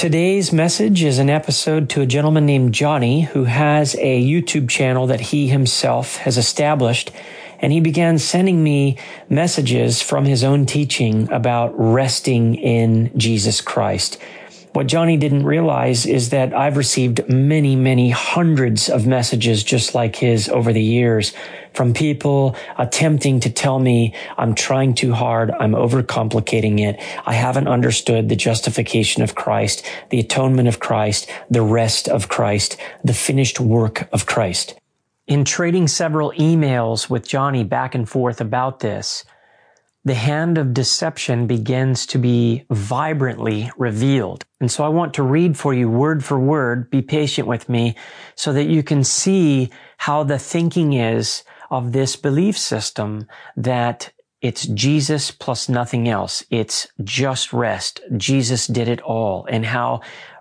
Today's message is an episode to a gentleman named Johnny who has a YouTube channel that he himself has established, and he began sending me messages from his own teaching about resting in Jesus Christ. What Johnny didn't realize is that I've received many hundreds of messages just like his over the years from people attempting to tell me I'm trying too hard, I'm overcomplicating it, I haven't understood the justification of Christ, the atonement of Christ, the rest of Christ, the finished work of Christ. In trading several emails with Johnny back and forth about this, the hand of deception begins to be vibrantly revealed. And so I want to read for you word for word, be patient with me, so that you can see how the thinking is of this belief system that it's Jesus plus nothing else. It's just rest. Jesus did it all. And how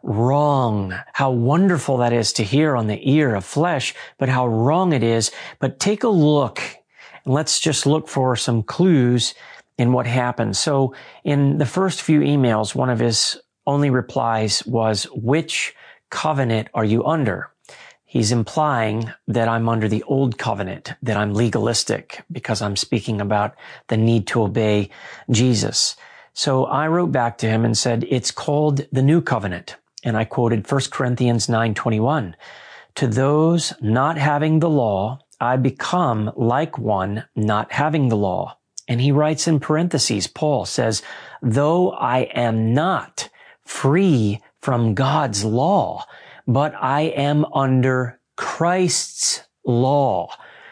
wrong, how wonderful that is to hear on the ear of flesh, but how wrong it is. But take a look, and let's just look for some clues in what happened. So in the first few emails, one of his only replies was, "Which covenant are you under?" He's implying that I'm under the old covenant, that I'm legalistic because I'm speaking about the need to obey Jesus. So I wrote back to him and said, it's called the new covenant. And I quoted 1 Corinthians 9:21. To those not having the law, I become like one not having the law. And he writes in parentheses, Paul says, though I am not free from God's law, but I am under Christ's law,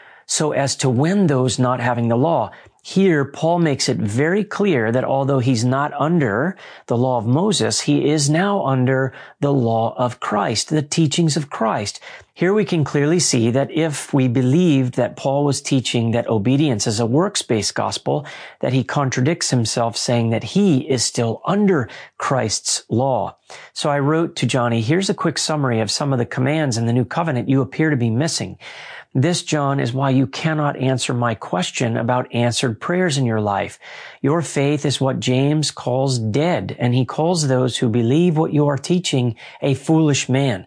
so as to win those not having the law. Here, Paul makes it very clear that although he's not under the law of Moses, he is now under the law of Christ, the teachings of Christ. Here we can clearly see that if we believed that Paul was teaching that obedience is a works-based gospel, that he contradicts himself saying that he is still under Christ's law. So I wrote to Johnny, here's a quick summary of some of the commands in the new covenant you appear to be missing. This, John, is why you cannot answer my question about answered prayers in your life. Your faith is what James calls dead, and he calls those who believe what you are teaching a foolish man.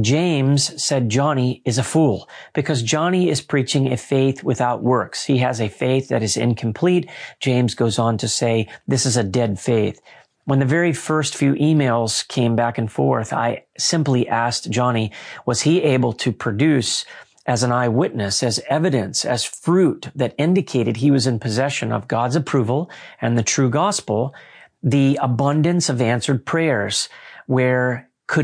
James said Johnny is a fool because Johnny is preaching a faith without works. He has a faith that is incomplete. James goes on to say this is a dead faith. When the very first few emails came back and forth, I simply asked Johnny, was he able to produce as an eyewitness, as evidence, as fruit that indicated he was in possession of God's approval and the true gospel, the abundance of answered prayers, where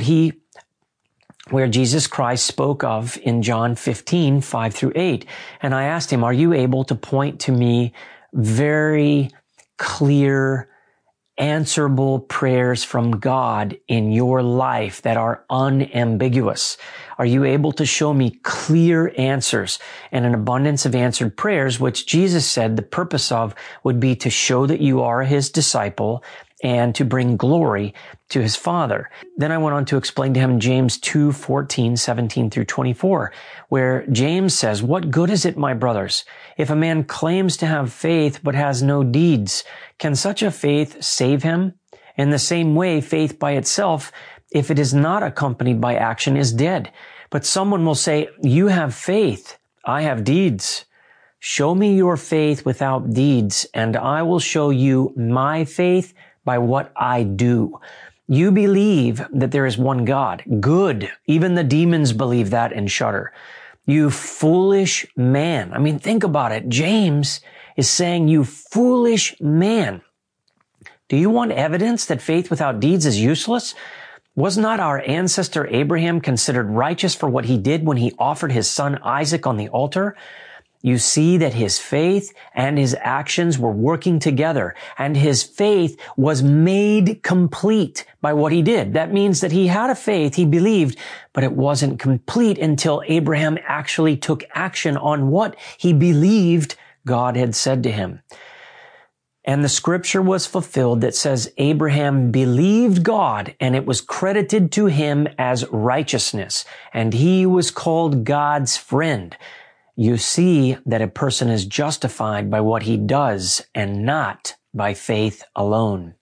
Jesus Christ spoke of in John 15, 5-8. And I asked him, are you able to point to me very clear, answerable prayers from God in your life that are unambiguous? Are you able to show me clear answers and an abundance of answered prayers, which Jesus said the purpose of would be to show that you are his disciple and to bring glory to his Father? Then I went on to explain to him James 2:14, 17-24, where James says, what good is it, my brothers, if a man claims to have faith but has no deeds? Can such a faith save him? In the same way, faith by itself, if it is not accompanied by action, is dead. But someone will say, you have faith, I have deeds. Show me your faith without deeds, and I will show you my faith by what I do. You believe that there is one God. Good. Even the demons believe that and shudder. You foolish man. I mean, think about it. James is saying, you foolish man. Do you want evidence that faith without deeds is useless? Was not our ancestor Abraham considered righteous for what he did when he offered his son Isaac on the altar? You see that his faith and his actions were working together, and his faith was made complete by what he did. That means that he had a faith, he believed, but it wasn't complete until Abraham actually took action on what he believed God had said to him. And the scripture was fulfilled that says Abraham believed God and it was credited to him as righteousness, and he was called God's friend. You see that a person is justified by what he does and not by faith alone.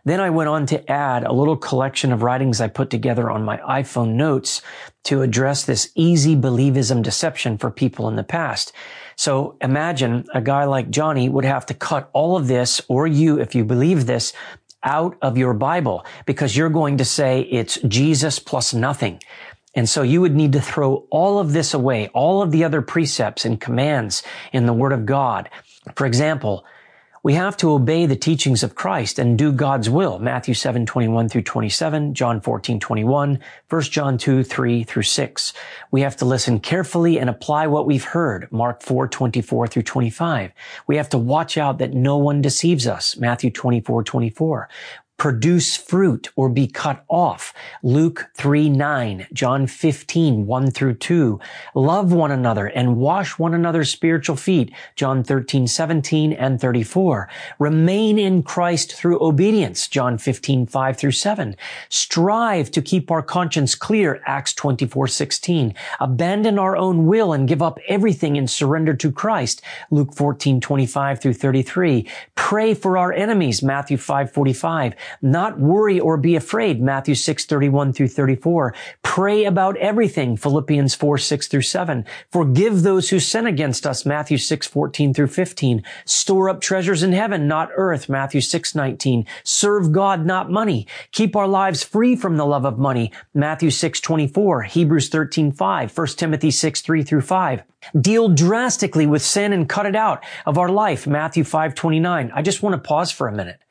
Then I went on to add a little collection of writings I put together on my iPhone notes to address this easy believism deception for people in the past. So imagine a guy like Johnny would have to cut all of this, or you, if you believe this, out of your Bible, because you're going to say it's Jesus plus nothing. And so you would need to throw all of this away, all of the other precepts and commands in the Word of God. For example, we have to obey the teachings of Christ and do God's will. Matthew 7:21 through 27, John 14:21, 1 John 2:3 through 6. We have to listen carefully and apply what we've heard. Mark 4:24 through 25. We have to watch out that no one deceives us. Matthew 24:24. Produce fruit or be cut off. Luke 3:9, John 15:1 through 2. Love one another and wash one another's spiritual feet. John 13:17 and 34. Remain in Christ through obedience. John 15:5 through 7. Strive to keep our conscience clear. Acts 24:16. Abandon our own will and give up everything and surrender to Christ. Luke 14:25 through 33. Pray for our enemies. Matthew 5:45. Not worry or be afraid, Matthew 6:31 through 34. Pray about everything, Philippians 4:6 through 7. Forgive those who sin against us, Matthew 6:14 through 15. Store up treasures in heaven, not earth, Matthew 6:19. Serve God, not money. Keep our lives free from the love of money, Matthew 6:24, Hebrews 13:5, 1 Timothy 6:3 through 5. Deal drastically with sin and cut it out of our life, Matthew 5:29. I just want to pause for a minute.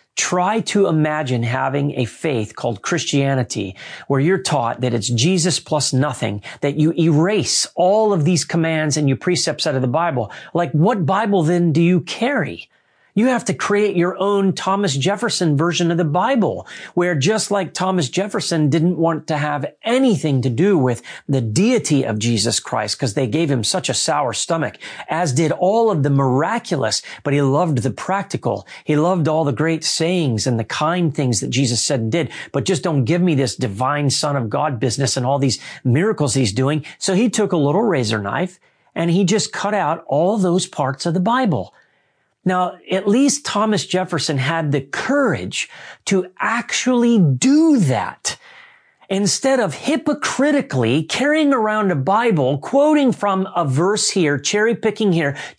Try to imagine having a faith called Christianity where you're taught that it's Jesus plus nothing, that you erase all of these commands and your precepts out of the Bible. Like, what Bible then do you carry? You have to create your own Thomas Jefferson version of the Bible, where just like Thomas Jefferson didn't want to have anything to do with the deity of Jesus Christ because they gave him such a sour stomach, as did all of the miraculous, but he loved the practical. He loved all the great sayings and the kind things that Jesus said and did, but just don't give me this divine Son of God business and all these miracles he's doing. So he took a little razor knife and he just cut out all those parts of the Bible. Now, at least Thomas Jefferson had the courage to actually do that. Instead of hypocritically carrying around a Bible, quoting from a verse here, cherry picking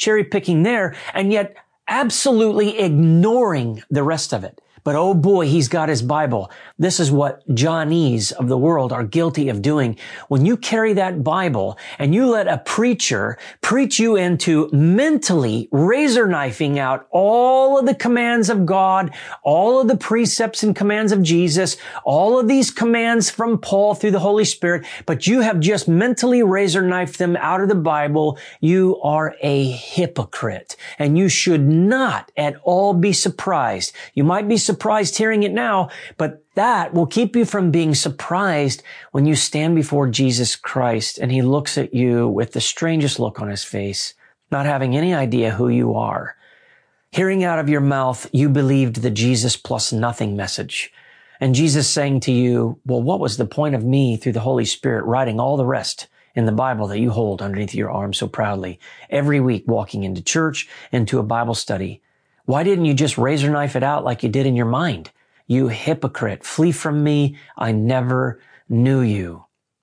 there, and yet absolutely ignoring the rest of it. But oh boy, he's got his Bible. This is what Johnnies of the world are guilty of doing. When you carry that Bible and you let a preacher preach you into mentally razor knifing out all of the commands of God, all of the precepts and commands of Jesus, all of these commands from Paul through the Holy Spirit, but you have just mentally razor knifed them out of the Bible, you are a hypocrite. And you should not at all be surprised. You might be surprised hearing it now, but that will keep you from being surprised when you stand before Jesus Christ and he looks at you with the strangest look on his face, not having any idea who you are. Hearing out of your mouth, you believed the Jesus plus nothing message. And Jesus saying to you, well, what was the point of me through the Holy Spirit writing all the rest in the Bible that you hold underneath your arm so proudly every week, walking into church, into a Bible study? Why didn't you just razor knife it out like you did in your mind? You hypocrite, flee from me. I never knew you.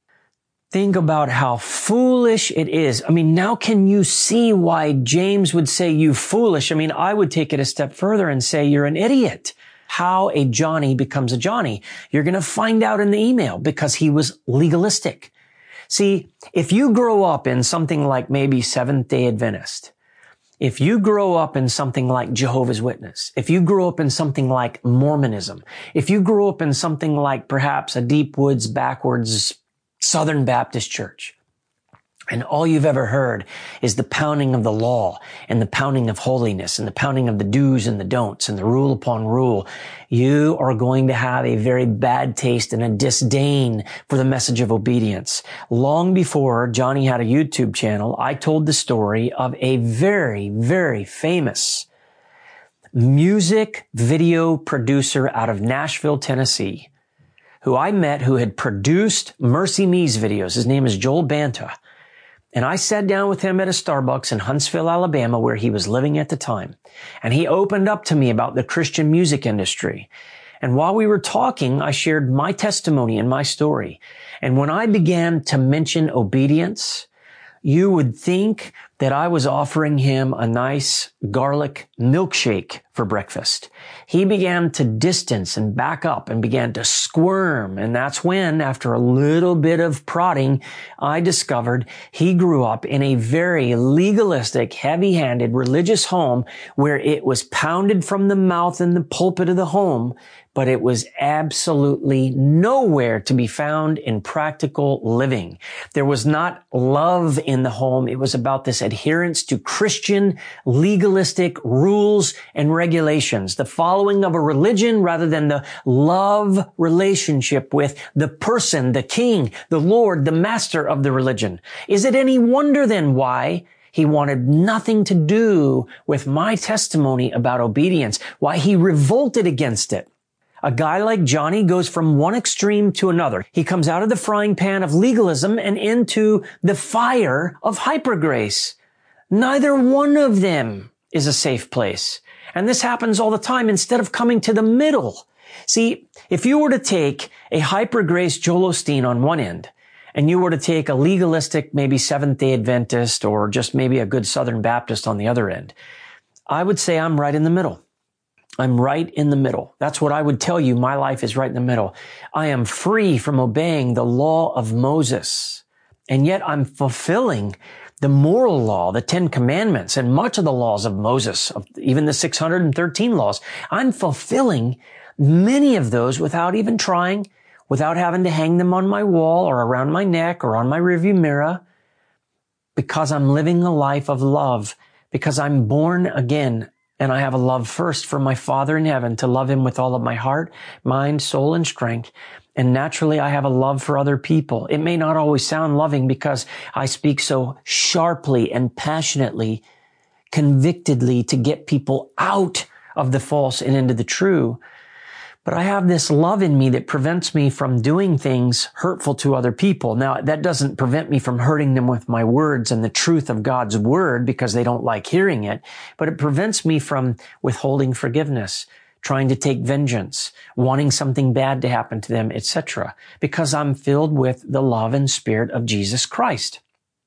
Think about how foolish it is. I mean, now can you see why James would say you foolish? I mean, I would take it a step further and say you're an idiot. How a Johnny becomes a Johnny. You're going to find out in the email because he was legalistic. See, if you grow up in something like maybe Seventh-day Adventist, if you grow up in something like Jehovah's Witness, if you grow up in something like Mormonism, if you grow up in something like perhaps a deep woods, backwards Southern Baptist church, and all you've ever heard is the pounding of the law and the pounding of holiness and the pounding of the do's and the don'ts and the rule upon rule, you are going to have a very bad taste and a disdain for the message of obedience. Long before Johnny had a YouTube channel, I told the story of a very, very famous music video producer out of Nashville, Tennessee, who I met, who had produced Mercy Me's videos. His name is Joel Banta. And I sat down with him at a Starbucks in Huntsville, Alabama, where he was living at the time. And he opened up to me about the Christian music industry. And while we were talking, I shared my testimony and my story. And when I began to mention obedience, you would think that I was offering him a nice garlic milkshake for breakfast. He began to distance and back up and began to squirm. And that's when, after a little bit of prodding, I discovered he grew up in a very legalistic, heavy-handed religious home where it was pounded from the mouth in the pulpit of the home, but it was absolutely nowhere to be found in practical living. There was not love in the home. It was about this adherence to Christian legalistic rules and regulations, the following of a religion rather than the love relationship with the person, the king, the Lord, the master of the religion. Is it any wonder then why he wanted nothing to do with my testimony about obedience, why he revolted against it? A guy like Johnny goes from one extreme to another. He comes out of the frying pan of legalism and into the fire of hypergrace. Neither one of them is a safe place. And this happens all the time instead of coming to the middle. See, if you were to take a hypergrace Joel Osteen on one end, and you were to take a legalistic, maybe Seventh-day Adventist, or just maybe a good Southern Baptist on the other end, I would say I'm right in the middle. I'm right in the middle. That's what I would tell you. My life is right in the middle. I am free from obeying the law of Moses. And yet I'm fulfilling the moral law, the 10 Commandments, and much of the laws of Moses, even the 613 laws. I'm fulfilling many of those without even trying, without having to hang them on my wall or around my neck or on my rearview mirror, because I'm living a life of love, because I'm born again. And I have a love first for my Father in heaven, to love him with all of my heart, mind, soul, and strength. And naturally, I have a love for other people. It may not always sound loving because I speak so sharply and passionately, convictedly to get people out of the false and into the true. But I have this love in me that prevents me from doing things hurtful to other people. Now, that doesn't prevent me from hurting them with my words and the truth of God's word because they don't like hearing it, but it prevents me from withholding forgiveness, trying to take vengeance, wanting something bad to happen to them, etc., because I'm filled with the love and spirit of Jesus Christ.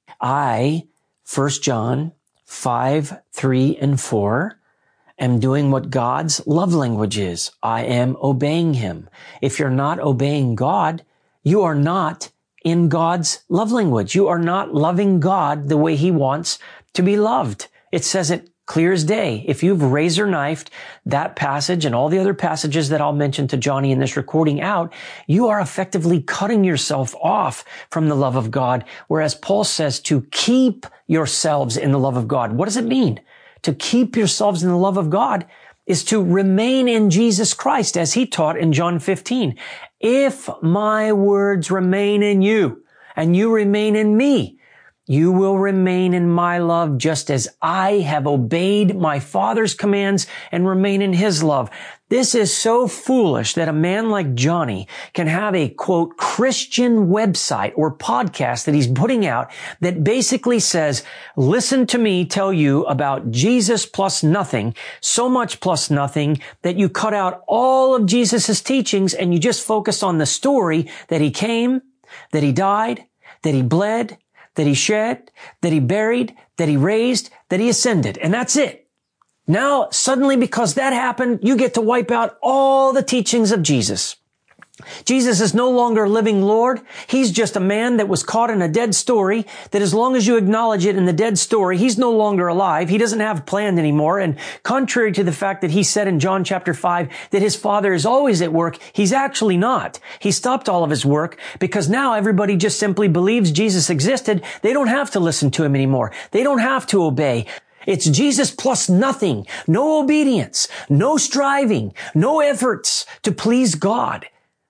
1 John 5, 3, and 4, am doing what God's love language is. I am obeying him. If you're not obeying God, you are not in God's love language. You are not loving God the way he wants to be loved. It says it clear as day. If you've razor knifed that passage and all the other passages that I'll mention to Johnny in this recording out, you are effectively cutting yourself off from the love of God. Whereas Paul says to keep yourselves in the love of God. What does it mean? To keep yourselves in the love of God is to remain in Jesus Christ, as he taught in John 15. If my words remain in you and you remain in me, you will remain in my love just as I have obeyed my Father's commands and remain in his love. This is so foolish that a man like Johnny can have a, quote, Christian website or podcast that he's putting out that basically says, listen to me tell you about Jesus plus nothing, so much plus nothing that you cut out all of Jesus's teachings and you just focus on the story that he came, that he died, that he bled, that he shed, that he buried, that he raised, that he ascended. And that's it. Now, suddenly, because that happened, you get to wipe out all the teachings of Jesus. Jesus is no longer living Lord. He's just a man that was caught in a dead story, that as long as you acknowledge it in the dead story, he's no longer alive. He doesn't have a plan anymore. And contrary to the fact that he said in John chapter 5 that his Father is always at work, he's actually not. He stopped all of his work because now everybody just simply believes Jesus existed. They don't have to listen to him anymore. They don't have to obey. It's Jesus plus nothing, no obedience, no striving, no efforts to please God.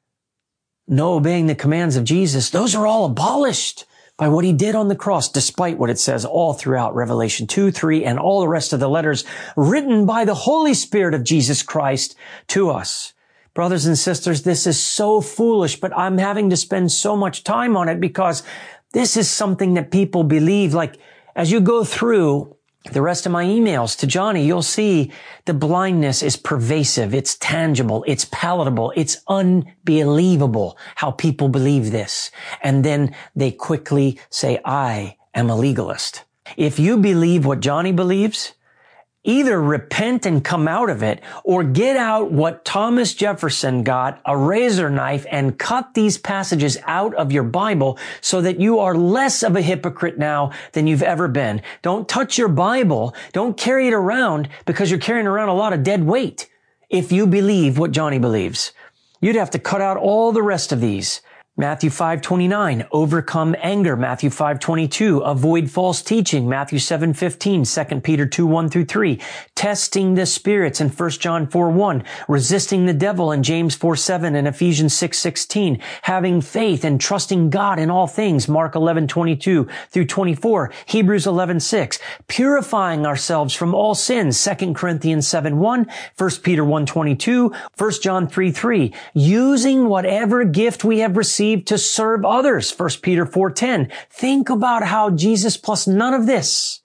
No obeying the commands of Jesus. Those are all abolished by what he did on the cross, despite what it says all throughout Revelation 2, 3, and all the rest of the letters written by the Holy Spirit of Jesus Christ to us. Brothers and sisters, this is so foolish, but I'm having to spend so much time on it because This is something that people believe. Like, as you go through the rest of my emails to Johnny, you'll see the blindness is pervasive. It's tangible. It's palatable. It's unbelievable how people believe this. And then they quickly say, I am a legalist. If you believe what Johnny believes, either repent and come out of it, or get out what Thomas Jefferson got, a razor knife, and cut these passages out of your Bible so that you are less of a hypocrite now than you've ever been. Don't touch your Bible. Don't carry it around because you're carrying around a lot of dead weight. If you believe what Johnny believes, you'd have to cut out all the rest of these. Matthew 5:29, overcome anger. Matthew 5:22, avoid false teaching. Matthew 7:15, 2 Peter 2:1-3, testing the spirits in 1 John 4:1, resisting the devil in James 4:7 and Ephesians 6:16, having faith and trusting God in all things. Mark 11:22-24, Hebrews 11:6, purifying ourselves from all sins. 2 Corinthians 7:1, 1 Peter 1:22, 1 John 3:3, using whatever gift we have received to serve others. 1 Peter 4:10. Think about how Jesus plus none of this,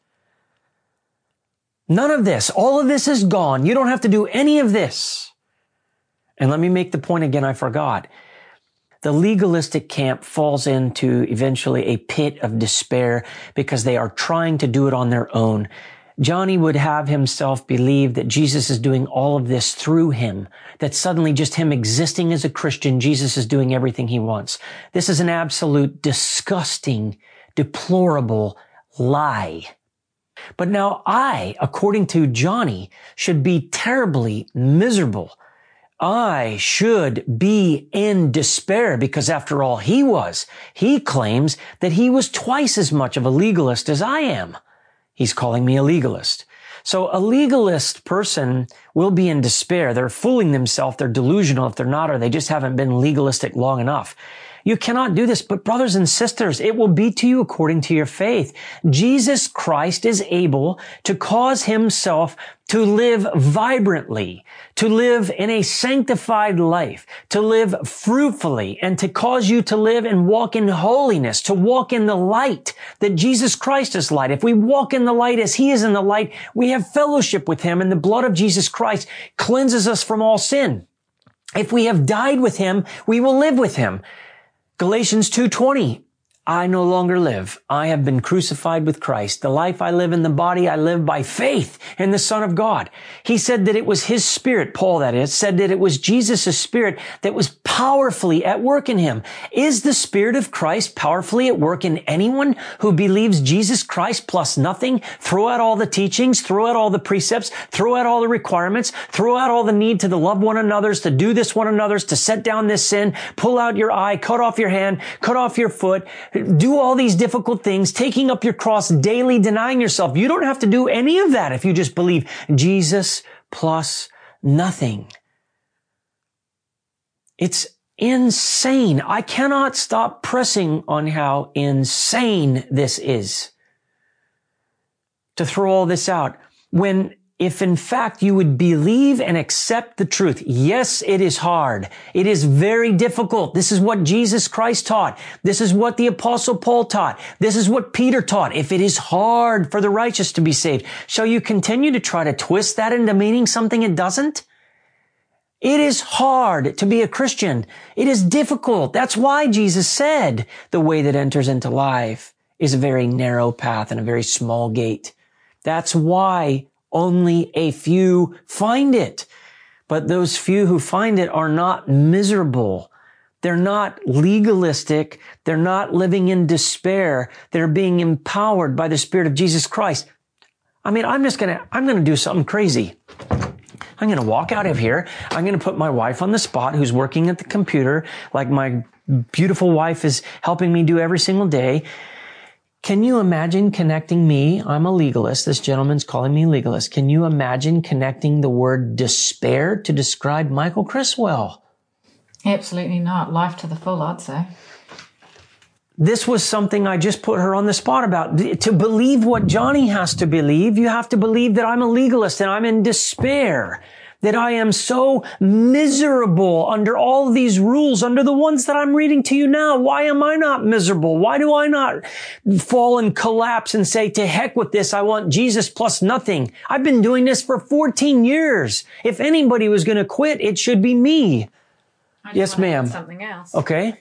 all of this is gone. You don't have to do any of this. And let me make the point again I forgot. The legalistic camp falls into eventually a pit of despair because they are trying to do it on their own. Johnny would have himself believe that Jesus is doing all of this through him, that suddenly just him existing as a Christian, Jesus is doing everything he wants. This is an absolute disgusting, deplorable lie. But now I, according to Johnny, should be terribly miserable. I should be in despair because after all he claims that he was twice as much of a legalist as I am. He's calling me a legalist. So a legalist person will be in despair. They're fooling themselves. They're delusional if they're not, or they just haven't been legalistic long enough. You cannot do this, but brothers and sisters, it will be to you according to your faith. Jesus Christ is able to cause himself to live vibrantly, to live in a sanctified life, to live fruitfully, and to cause you to live and walk in holiness, to walk in the light that Jesus Christ is light. If we walk in the light as he is in the light, we have fellowship with him, and the blood of Jesus Christ cleanses us from all sin. If we have died with him, we will live with him. Galatians 2:20, I no longer live. I have been crucified with Christ. The life I live in the body, I live by faith in the Son of God. He said that it was his Spirit, Paul that is, said that it was Jesus' Spirit that was powerfully at work in him. Is the Spirit of Christ powerfully at work in anyone who believes Jesus Christ plus nothing? Throw out all the teachings, throw out all the precepts, throw out all the requirements, throw out all the need to love one another's, to do this one another's, to set down this sin, pull out your eye, cut off your hand, cut off your foot, do all these difficult things, taking up your cross daily, denying yourself. You don't have to do any of that if you just believe Jesus plus nothing. It's insane. I cannot stop pressing on how insane this is to throw all this out when if in fact you would believe and accept the truth. Yes, it is hard. It is very difficult. This is what Jesus Christ taught. This is what the Apostle Paul taught. This is what Peter taught. If it is hard for the righteous to be saved, shall you continue to try to twist that into meaning something it doesn't? It is hard to be a Christian. It is difficult. That's why Jesus said the way that enters into life is a very narrow path and a very small gate. That's why only a few find it. But those few who find it are not miserable. They're not legalistic. They're not living in despair. They're being empowered by the Spirit of Jesus Christ. I mean, I'm going to do something crazy. I'm going to walk out of here. I'm going to put my wife on the spot who's working at the computer like my beautiful wife is helping me do every single day. Can you imagine connecting me? I'm a legalist. This gentleman's calling me legalist. Can you imagine connecting the word despair to describe Michael Criswell? Absolutely not. Life to the full, I'd say. This was something I just put her on the spot about. To believe what Johnny has to believe, you have to believe that I'm a legalist and I'm in despair. that I am so miserable under all of these rules, under the ones that I'm reading to you now. Why am I not miserable? Why do I not fall and collapse and say, to heck with this, I want Jesus plus nothing? I've been doing this for 14 years. If anybody was going to quit, it should be me. Yes, ma'am. Something else. Okay.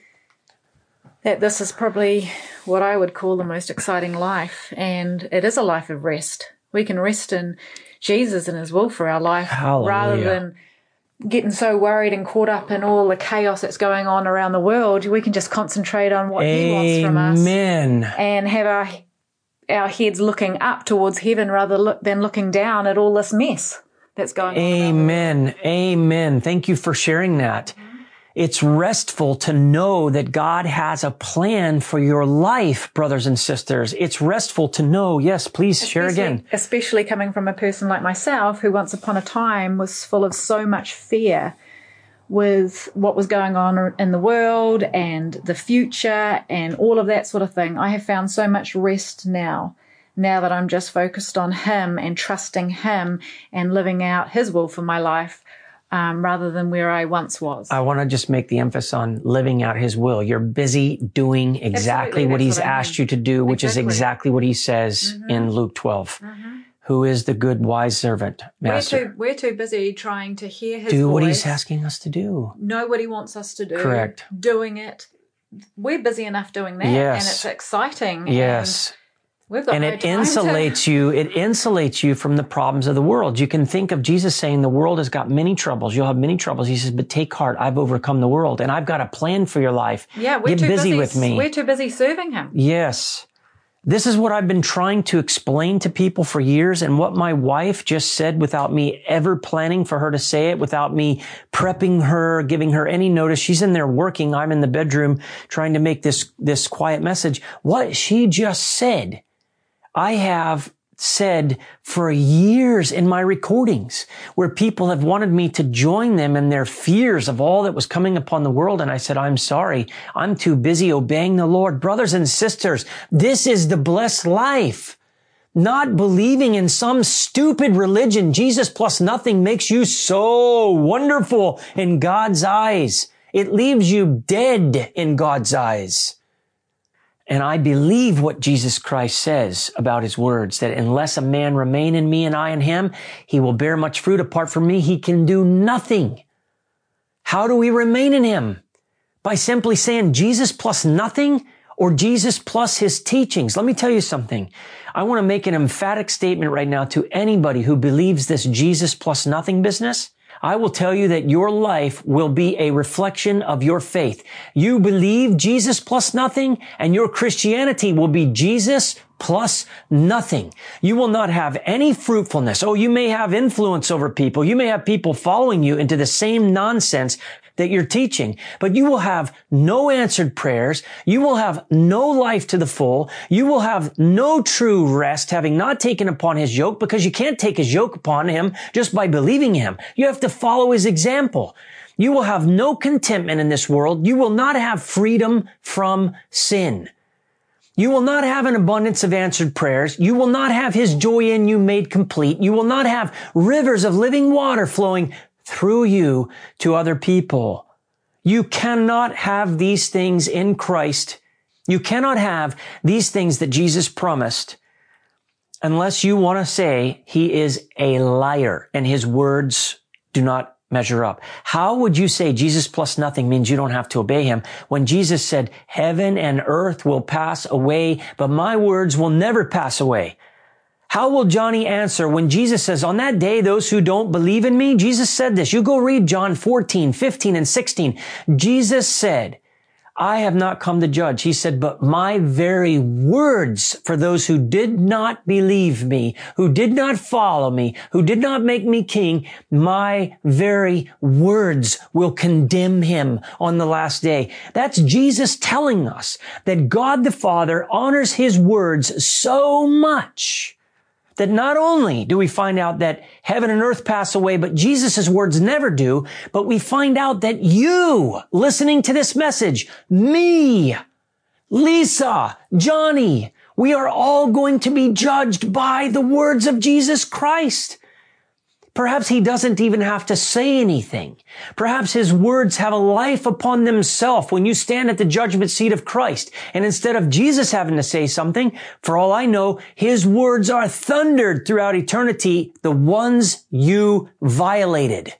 That this is probably what I would call the most exciting life, and it is a life of rest. We can rest in Jesus and his will for our life. Hallelujah. Rather than getting so worried and caught up in all the chaos that's going on around the world. We can just concentrate on what he wants from us. Amen. And have our heads looking up towards heaven rather than looking down at all this mess that's going on. Amen. Amen. Thank you for sharing that. It's restful to know that God has a plan for your life, brothers and sisters. It's restful to know. Yes, please share again. Especially coming from a person like myself who once upon a time was full of so much fear with what was going on in the world and the future and all of that sort of thing. I have found so much rest now that I'm just focused on him and trusting him and living out his will for my life. Rather than where I once was. I want to just make the emphasis on living out his will. You're busy doing exactly what he's asked you to do, which is exactly what he says in Luke 12. Who is the good, wise servant, master? We're too busy trying to hear his voice. Do what he's asking us to do. Know what he wants us to do. Correct. Doing it. We're busy enough doing that. Yes. And it's exciting. Yes. We've got and it insulates you from the problems of the world. You can think of Jesus saying the world has got many troubles. You'll have many troubles. He says, but take heart. I've overcome the world and I've got a plan for your life. Yeah, Get busy with me. We're too busy serving him. Yes. This is what I've been trying to explain to people for years and what my wife just said without me ever planning for her to say it, without me prepping her, giving her any notice. She's in there working. I'm in the bedroom trying to make this quiet message. What she just said, I have said for years in my recordings where people have wanted me to join them in their fears of all that was coming upon the world. And I said, I'm sorry. I'm too busy obeying the Lord. Brothers and sisters, this is the blessed life. Not believing in some stupid religion. Jesus plus nothing makes you so wonderful in God's eyes. It leaves you dead in God's eyes. And I believe what Jesus Christ says about his words, that unless a man remain in me and I in him, he will bear much fruit. Apart from me, he can do nothing. How do we remain in him? By simply saying Jesus plus nothing or Jesus plus his teachings. Let me tell you something. I want to make an emphatic statement right now to anybody who believes this Jesus plus nothing business. I will tell you that your life will be a reflection of your faith. You believe Jesus plus nothing, and your Christianity will be Jesus plus nothing. You will not have any fruitfulness. Oh, you may have influence over people. You may have people following you into the same nonsense that you're teaching, but you will have no answered prayers. You will have no life to the full. You will have no true rest, having not taken upon his yoke, because you can't take his yoke upon him just by believing him. You have to follow his example. You will have no contentment in this world. You will not have freedom from sin. You will not have an abundance of answered prayers. You will not have his joy in you made complete. You will not have rivers of living water flowing through you to other people. You cannot have these things in Christ. You cannot have these things that Jesus promised unless you want to say he is a liar and his words do not measure up. How would you say Jesus plus nothing means you don't have to obey him when Jesus said, heaven and earth will pass away, but my words will never pass away? How will Johnny answer when Jesus says, on that day, those who don't believe in me? Jesus said this. You go read John 14, 15, and 16. Jesus said, I have not come to judge. He said, but my very words for those who did not believe me, who did not follow me, who did not make me king, my very words will condemn him on the last day. That's Jesus telling us that God the Father honors his words so much that not only do we find out that heaven and earth pass away, but Jesus' words never do, but we find out that you, listening to this message, me, Lisa, Johnny, we are all going to be judged by the words of Jesus Christ. Perhaps he doesn't even have to say anything. Perhaps his words have a life upon themselves when you stand at the judgment seat of Christ. And instead of Jesus having to say something, for all I know, his words are thundered throughout eternity, the ones you violated.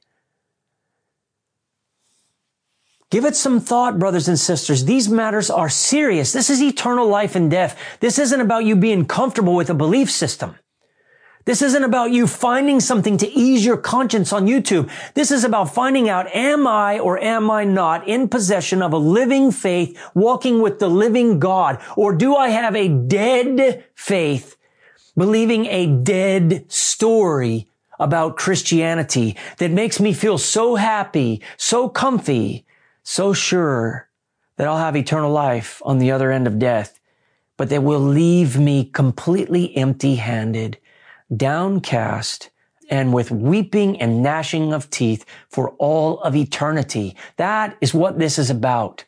Give it some thought, brothers and sisters. These matters are serious. This is eternal life and death. This isn't about you being comfortable with a belief system. This isn't about you finding something to ease your conscience on YouTube. This is about finding out, am I or am I not in possession of a living faith, walking with the living God? Or do I have a dead faith, believing a dead story about Christianity that makes me feel so happy, so comfy, so sure that I'll have eternal life on the other end of death, but that will leave me completely empty-handed, downcast, and with weeping and gnashing of teeth for all of eternity. That is what this is about.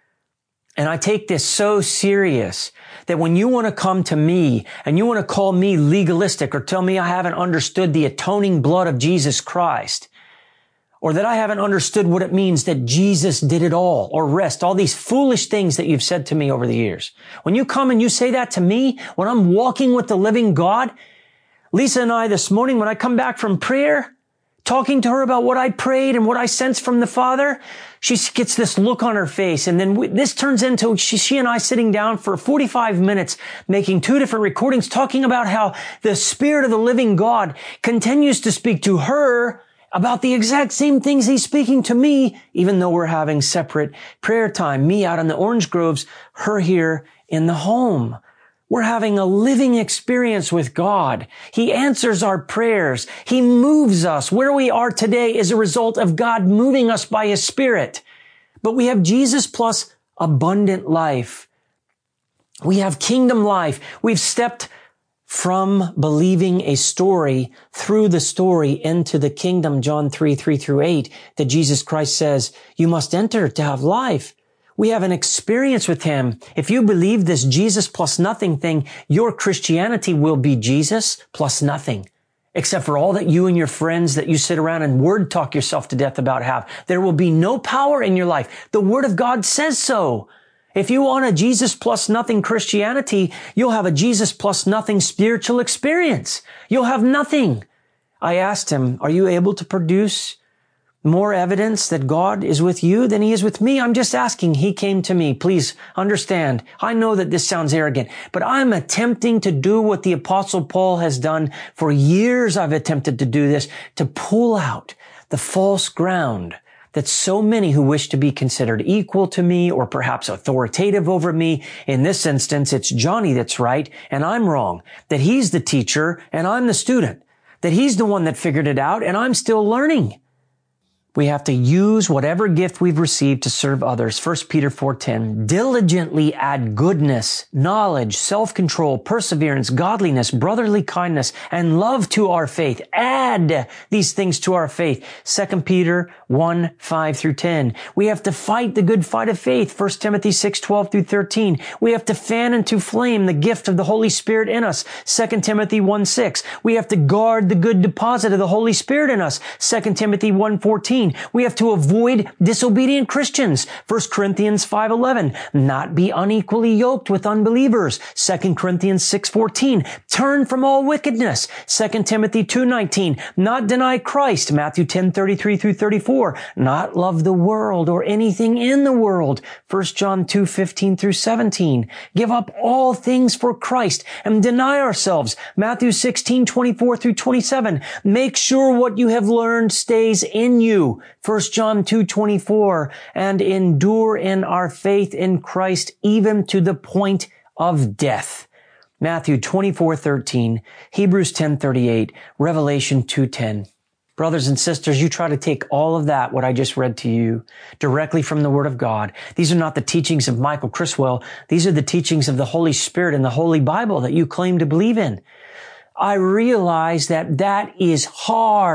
And I take this so serious that when you want to come to me and you want to call me legalistic or tell me I haven't understood the atoning blood of Jesus Christ, or that I haven't understood what it means that Jesus did it all, or rest, all these foolish things that you've said to me over the years. When you come and you say that to me, when I'm walking with the living God, Lisa and I this morning, when I come back from prayer, talking to her about what I prayed and what I sensed from the Father, she gets this look on her face. And then this turns into she and I sitting down for 45 minutes, making 2 different recordings, talking about how the Spirit of the living God continues to speak to her about the exact same things he's speaking to me, even though we're having separate prayer time. Me out in the orange groves, her here in the home. We're having a living experience with God. He answers our prayers. He moves us. Where we are today is a result of God moving us by His Spirit. But we have Jesus plus abundant life. We have kingdom life. We've stepped from believing a story through the story into the kingdom, John 3:3-8, that Jesus Christ says, you must enter to have life. We have an experience with Him. If you believe this Jesus plus nothing thing, your Christianity will be Jesus plus nothing, except for all that you and your friends that you sit around and word talk yourself to death about have. There will be no power in your life. The Word of God says so. If you want a Jesus plus nothing Christianity, you'll have a Jesus plus nothing spiritual experience. You'll have nothing. I asked him, are you able to produce more evidence that God is with you than He is with me? I'm just asking. He came to me. Please understand. I know that this sounds arrogant, but I'm attempting to do what the Apostle Paul has done. For years I've attempted to do this, to pull out the false ground that so many who wish to be considered equal to me or perhaps authoritative over me. In this instance, it's Johnny that's right and I'm wrong. That he's the teacher and I'm the student. That he's the one that figured it out and I'm still learning. We have to use whatever gift we've received to serve others. 1 Peter 4:10, diligently add goodness, knowledge, self-control, perseverance, godliness, brotherly kindness, and love to our faith. Add these things to our faith. 2 Peter 1:5-10. We have to fight the good fight of faith. 1 Timothy 6:12-13. We have to fan into flame the gift of the Holy Spirit in us. 2 Timothy 1:6. We have to guard the good deposit of the Holy Spirit in us. 2 Timothy 1:14. We have to avoid disobedient Christians. 1 Corinthians 5:11. Not be unequally yoked with unbelievers. 2 Corinthians 6:14. Turn from all wickedness. 2 Timothy 2:19. Not deny Christ. Matthew 10:33-34. Not love the world or anything in the world. 1 John 2:15-17. Give up all things for Christ and deny ourselves. Matthew 16:24-27. Make sure what you have learned stays in you. 1 John 2:24, and endure in our faith in Christ even to the point of death. Matthew 24:13, Hebrews 10:38, Revelation 2:10. Brothers and sisters, you try to take all of that, what I just read to you, directly from the Word of God. These are not the teachings of Michael Criswell. These are the teachings of the Holy Spirit and the Holy Bible that you claim to believe in. I realize that that is hard.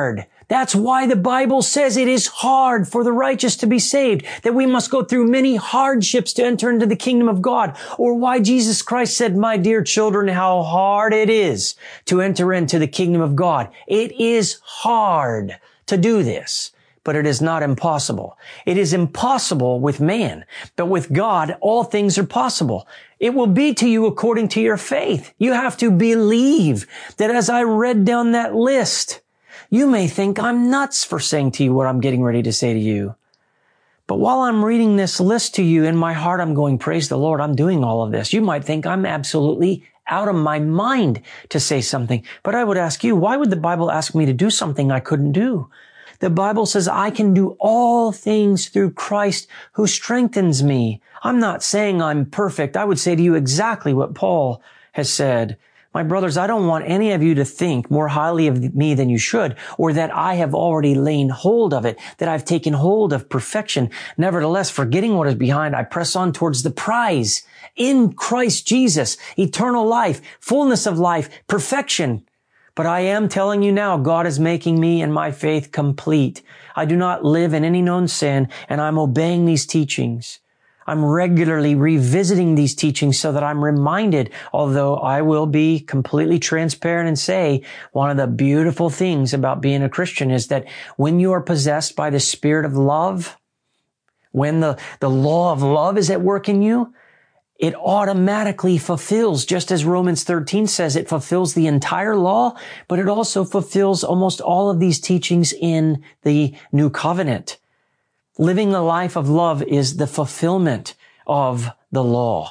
That's why the Bible says it is hard for the righteous to be saved, that we must go through many hardships to enter into the kingdom of God, or why Jesus Christ said, my dear children, how hard it is to enter into the kingdom of God. It is hard to do this, but it is not impossible. It is impossible with man, but with God, all things are possible. It will be to you according to your faith. You have to believe that as I read down that list, you may think I'm nuts for saying to you what I'm getting ready to say to you. But while I'm reading this list to you, in my heart, I'm going, praise the Lord, I'm doing all of this. You might think I'm absolutely out of my mind to say something. But I would ask you, why would the Bible ask me to do something I couldn't do? The Bible says I can do all things through Christ who strengthens me. I'm not saying I'm perfect. I would say to you exactly what Paul has said. My brothers, I don't want any of you to think more highly of me than you should, or that I have already laid hold of it, that I've taken hold of perfection. Nevertheless, forgetting what is behind, I press on towards the prize in Christ Jesus, eternal life, fullness of life, perfection. But I am telling you now, God is making me and my faith complete. I do not live in any known sin, and I'm obeying these teachings. I'm regularly revisiting these teachings so that I'm reminded, although I will be completely transparent and say one of the beautiful things about being a Christian is that when you are possessed by the Spirit of love, when the law of love is at work in you, it automatically fulfills, just as Romans 13 says, it fulfills the entire law, but it also fulfills almost all of these teachings in the new covenant. Living a life of love is the fulfillment of the law.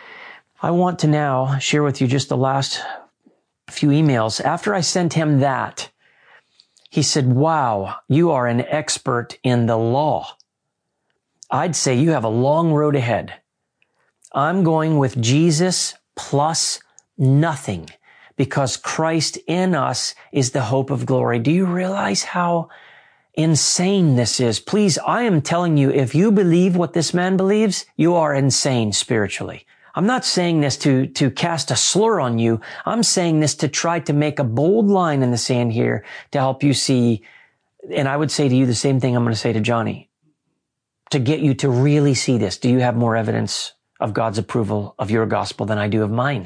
I want to now share with you just the last few emails. After I sent him that, he said, wow, you are an expert in the law. I'd say you have a long road ahead. I'm going with Jesus plus nothing because Christ in us is the hope of glory. Do you realize how insane this is? Please, I am telling you, if you believe what this man believes, you are insane spiritually. I'm not saying this to cast a slur on you. I'm saying this to try to make a bold line in the sand here to help you see. And I would say to you the same thing I'm going to say to Johnny, to get you to really see this. Do you have more evidence of God's approval of your gospel than I do of mine?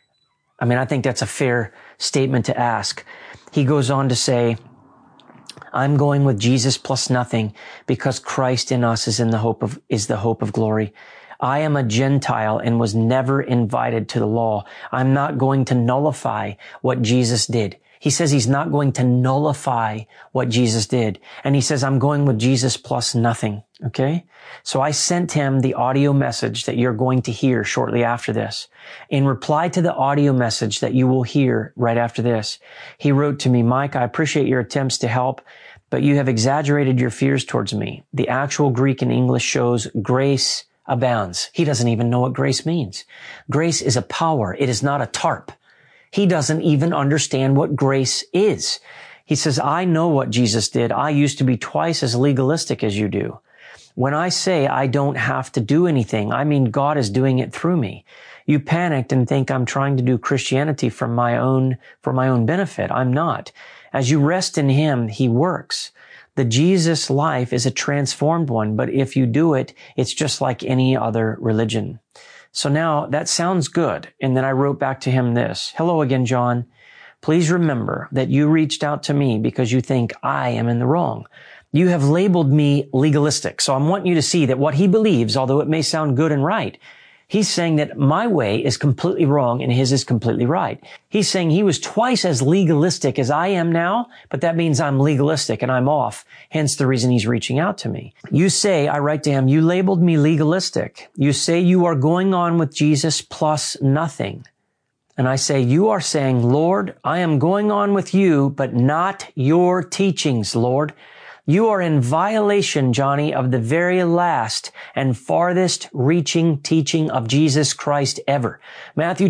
I mean, I think that's a fair statement to ask. He goes on to say, I'm going with Jesus plus nothing because Christ in us is the hope of glory. I am a Gentile and was never invited to the law. I'm not going to nullify what Jesus did. He says he's not going to nullify what Jesus did. And he says, I'm going with Jesus plus nothing. Okay? So I sent him the audio message that you're going to hear shortly after this. In reply to the audio message that you will hear right after this, he wrote to me, Mike, I appreciate your attempts to help, but you have exaggerated your fears towards me. The actual Greek and English shows grace abounds. He doesn't even know what grace means. Grace is a power. It is not a tarp. He doesn't even understand what grace is. He says, I know what Jesus did. I used to be twice as legalistic as you do. When I say I don't have to do anything, I mean God is doing it through me. You panicked and think I'm trying to do Christianity for my own benefit. I'm not. As you rest in Him, He works. The Jesus life is a transformed one, but if you do it, it's just like any other religion. So now that sounds good. And then I wrote back to him this. Hello again, John. Please remember that you reached out to me because you think I am in the wrong. You have labeled me legalistic. So I'm wanting you to see that what he believes, although it may sound good and right, he's saying that my way is completely wrong and his is completely right. He's saying he was twice as legalistic as I am now, but that means I'm legalistic and I'm off. Hence the reason he's reaching out to me. You say, I write to him, you labeled me legalistic. You say you are going on with Jesus plus nothing. And I say, you are saying, Lord, I am going on with you, but not your teachings, Lord. You are in violation, Johnny, of the very last and farthest reaching teaching of Jesus Christ ever. Matthew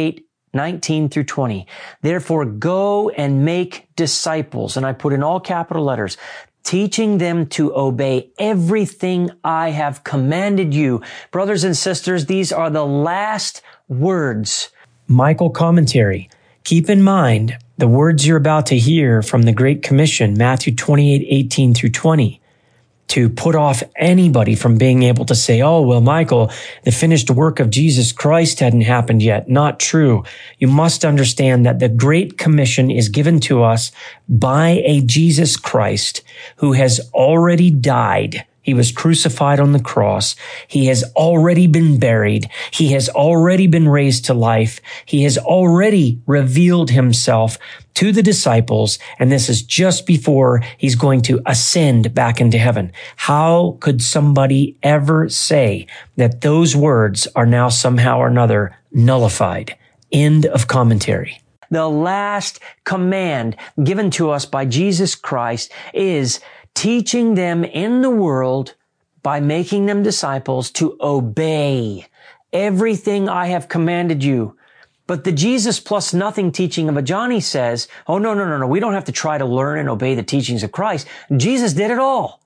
28:19 through 20. Therefore, go and make disciples. And I put in all capital letters, teaching them to obey everything I have commanded you. Brothers and sisters, these are the last words. Michael commentary. Keep in mind The words you're about to hear from the Great Commission, Matthew 28:18 through 20, to put off anybody from being able to say, oh, well, Michael, the finished work of Jesus Christ hadn't happened yet. Not true. You must understand that the Great Commission is given to us by a Jesus Christ who has already died. He was crucified on the cross. He has already been buried. He has already been raised to life. He has already revealed himself to the disciples, and this is just before he's going to ascend back into heaven. How could somebody ever say that those words are now somehow or another nullified? End of commentary. The last command given to us by Jesus Christ is teaching them in the world by making them disciples to obey everything I have commanded you. But the Jesus plus nothing teaching of a Johnny says, oh, no. We don't have to try to learn and obey the teachings of Christ. Jesus did it all.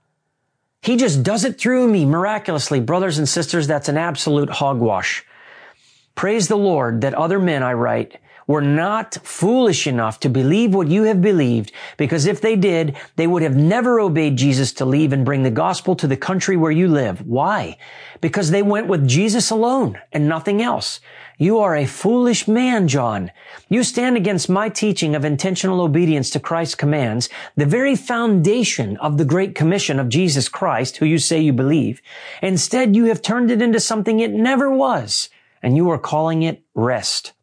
He just does it through me miraculously. Brothers and sisters, that's an absolute hogwash. Praise the Lord that other men, I write, were not foolish enough to believe what you have believed, because if they did, they would have never obeyed Jesus to leave and bring the gospel to the country where you live. Why? Because they went with Jesus alone and nothing else. You are a foolish man, John. You stand against my teaching of intentional obedience to Christ's commands, the very foundation of the Great Commission of Jesus Christ, who you say you believe. Instead, you have turned it into something it never was, and you are calling it rest.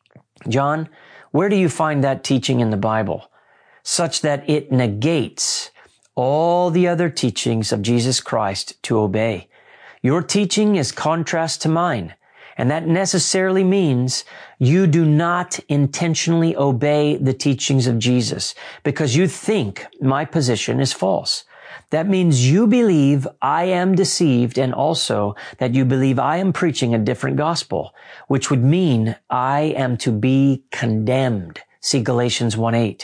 John, where do you find that teaching in the Bible, such that it negates all the other teachings of Jesus Christ to obey? Your teaching is contrast to mine. And that necessarily means you do not intentionally obey the teachings of Jesus because you think my position is false. That means you believe I am deceived and also that you believe I am preaching a different gospel, which would mean I am to be condemned. See Galatians 1:8.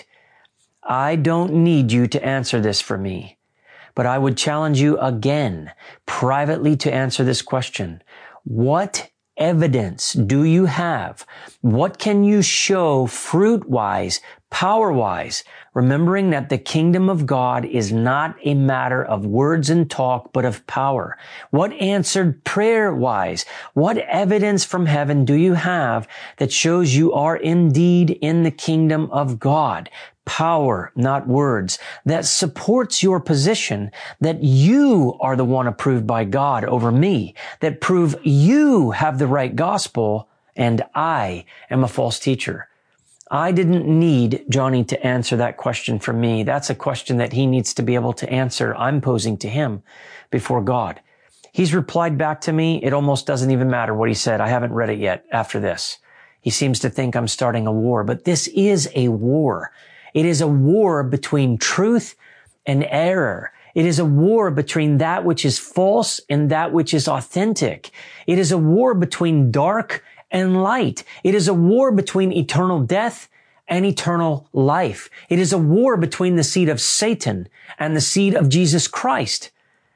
I don't need you to answer this for me, but I would challenge you again privately to answer this question. What evidence do you have? What can you show fruit-wise, power-wise, remembering that the kingdom of God is not a matter of words and talk, but of power? What answered prayer-wise? What evidence from heaven do you have that shows you are indeed in the kingdom of God? Power, not words, that supports your position that you are the one approved by God over me, that prove you have the right gospel and I am a false teacher. I didn't need Johnny to answer that question for me. That's a question that he needs to be able to answer. I'm posing to him before God. He's replied back to me. It almost doesn't even matter what he said. I haven't read it yet after this. He seems to think I'm starting a war, but this is a war. It is a war between truth and error. It is a war between that which is false and that which is authentic. It is a war between dark and light. It is a war between eternal death and eternal life. It is a war between the seed of Satan and the seed of Jesus Christ.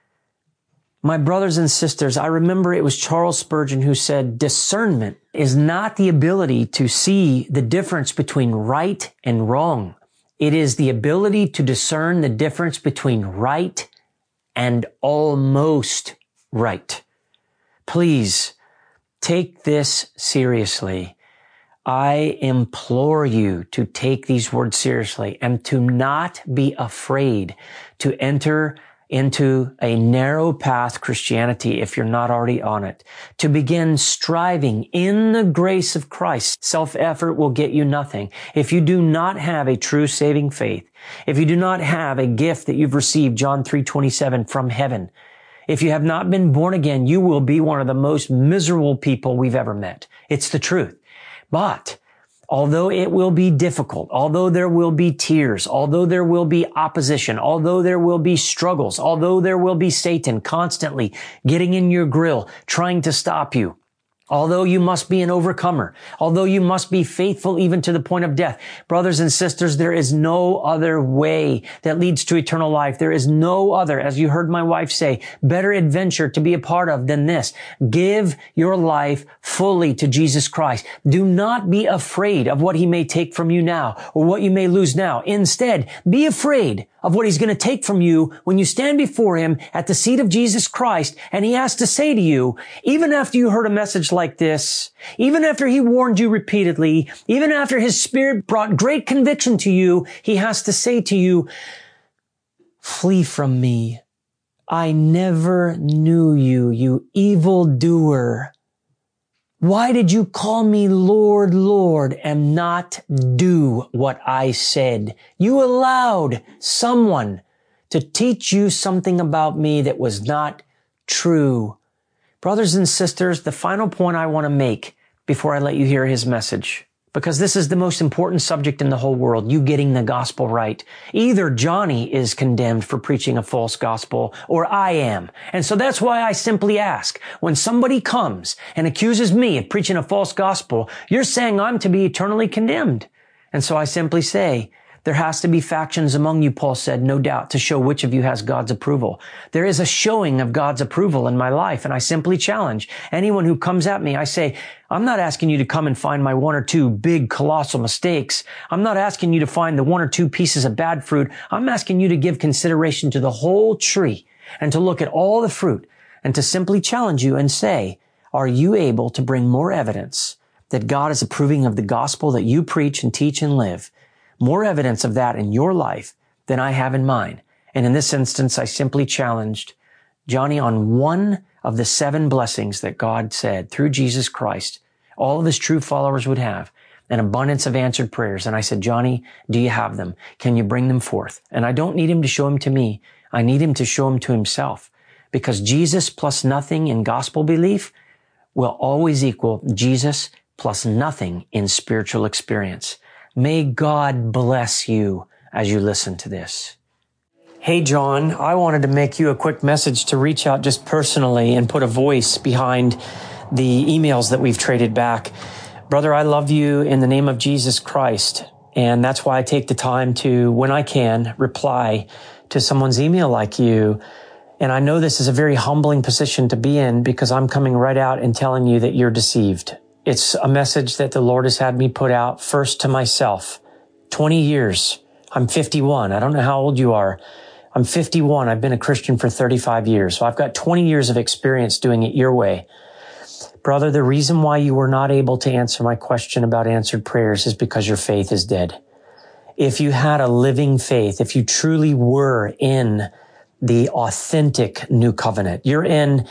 My brothers and sisters, I remember it was Charles Spurgeon who said, discernment is not the ability to see the difference between right and wrong. It is the ability to discern the difference between right and almost right. Please take this seriously. I implore you to take these words seriously and to not be afraid to enter into a narrow path Christianity if you're not already on it. To begin striving in the grace of Christ. Self-effort will get you nothing. If you do not have a true saving faith, if you do not have a gift that you've received, John 3:27, from heaven, if you have not been born again, you will be one of the most miserable people we've ever met. It's the truth. But although it will be difficult, although there will be tears, although there will be opposition, although there will be struggles, although there will be Satan constantly getting in your grill, trying to stop you, Although you must be an overcomer, although you must be faithful even to the point of death. Brothers and sisters, there is no other way that leads to eternal life. There is no other, as you heard my wife say, better adventure to be a part of than this. Give your life fully to Jesus Christ. Do not be afraid of what he may take from you now or what you may lose now. Instead, be afraid of what he's going to take from you when you stand before him at the seat of Jesus Christ, and he has to say to you, even after you heard a message like this, even after he warned you repeatedly, even after his Spirit brought great conviction to you, he has to say to you, flee from me. I never knew you, you evildoer. Why did you call me Lord, Lord, and not do what I said? You allowed someone to teach you something about me that was not true. Brothers and sisters, the final point I want to make before I let you hear his message, because this is the most important subject in the whole world, you getting the gospel right. Either Johnny is condemned for preaching a false gospel, or I am. And so that's why I simply ask, when somebody comes and accuses me of preaching a false gospel, you're saying I'm to be eternally condemned. And so I simply say, there has to be factions among you, Paul said, no doubt, to show which of you has God's approval. There is a showing of God's approval in my life, and I simply challenge anyone who comes at me. I say, I'm not asking you to come and find my one or two big colossal mistakes. I'm not asking you to find the one or two pieces of bad fruit. I'm asking you to give consideration to the whole tree and to look at all the fruit and to simply challenge you and say, are you able to bring more evidence that God is approving of the gospel that you preach and teach and live? More evidence of that in your life than I have in mine. And in this instance, I simply challenged Johnny on one of the 7 blessings that God said through Jesus Christ, all of his true followers would have, an abundance of answered prayers. And I said, Johnny, do you have them? Can you bring them forth? And I don't need him to show them to me. I need him to show them to himself, because Jesus plus nothing in gospel belief will always equal Jesus plus nothing in spiritual experience. May God bless you as you listen to this. Hey, John, I wanted to make you a quick message to reach out just personally and put a voice behind the emails that we've traded back. Brother, I love you in the name of Jesus Christ. And that's why I take the time to, when I can, reply to someone's email like you. And I know this is a very humbling position to be in, because I'm coming right out and telling you that you're deceived. It's a message that the Lord has had me put out first to myself. 20 years. I'm 51. I don't know how old you are. I'm 51. I've been a Christian for 35 years. So I've got 20 years of experience doing it your way. Brother, the reason why you were not able to answer my question about answered prayers is because your faith is dead. If you had a living faith, if you truly were in the authentic new covenant, you're in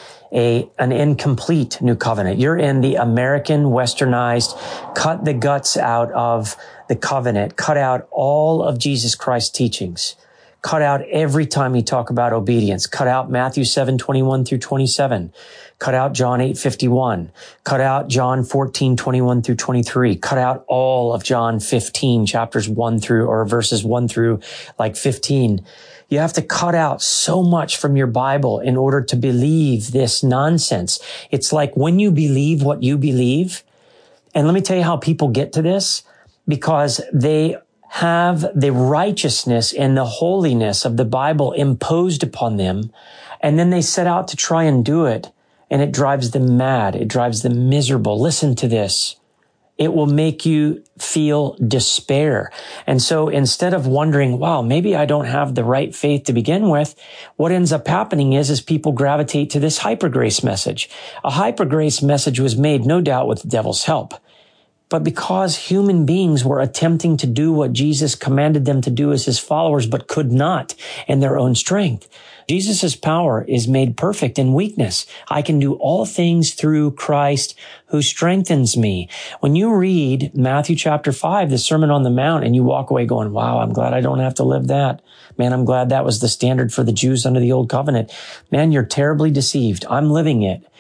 an incomplete new covenant. You're in the American westernized, cut the guts out of the covenant, cut out all of Jesus Christ's teachings, cut out every time he talked about obedience, cut out Matthew 7:21 through 27, cut out John 8:51, cut out John 14:21 through 23, cut out all of John 15, chapters 1 through, or verses 1 through like 15. You have to cut out so much from your Bible in order to believe this nonsense. It's like when you believe what you believe, and let me tell you how people get to this, because they have the righteousness and the holiness of the Bible imposed upon them, and then they set out to try and do it, and it drives them mad. It drives them miserable. Listen to this. It will make you feel despair. And so instead of wondering, wow, maybe I don't have the right faith to begin with, what ends up happening is people gravitate to this hypergrace message. A hypergrace message was made, no doubt, with the devil's help. But because human beings were attempting to do what Jesus commanded them to do as his followers, but could not in their own strength, Jesus' power is made perfect in weakness. I can do all things through Christ who strengthens me. When you read Matthew chapter 5, the Sermon on the Mount, and you walk away going, wow, I'm glad I don't have to live that. Man, I'm glad that was the standard for the Jews under the old covenant. Man, you're terribly deceived. I'm living it.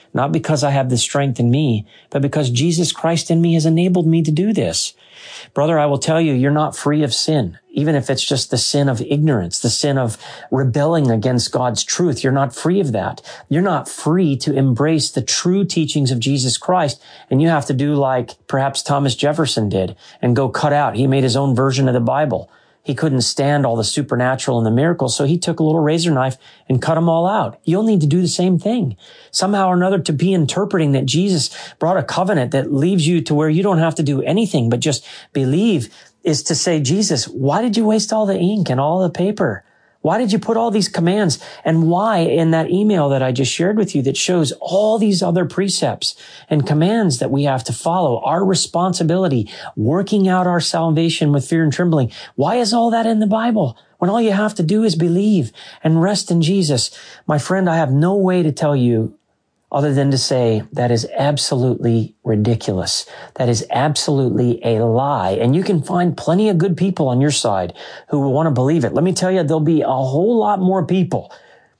not because I have the strength in me, but because Jesus Christ in me has enabled me to do this. Brother, I will tell you, you're not free of sin, even if it's just the sin of ignorance, the sin of rebelling against God's truth. You're not free of that. You're not free to embrace the true teachings of Jesus Christ. And you have to do like perhaps Thomas Jefferson did and go cut out. He made his own version of the Bible. He couldn't stand all the supernatural and the miracles, so he took a little razor knife and cut them all out. You'll need to do the same thing. Somehow or another, to be interpreting that Jesus brought a covenant that leaves you to where you don't have to do anything but just believe, is to say, Jesus, why did you waste all the ink and all the paper? Why did you put all these commands? And why in that email that I just shared with you that shows all these other precepts and commands that we have to follow, our responsibility, working out our salvation with fear and trembling? Why is all that in the Bible when all you have to do is believe and rest in Jesus? My friend, I have no way to tell you other than to say that is absolutely ridiculous. That is absolutely a lie. And you can find plenty of good people on your side who will want to believe it. Let me tell you, there'll be a whole lot more people.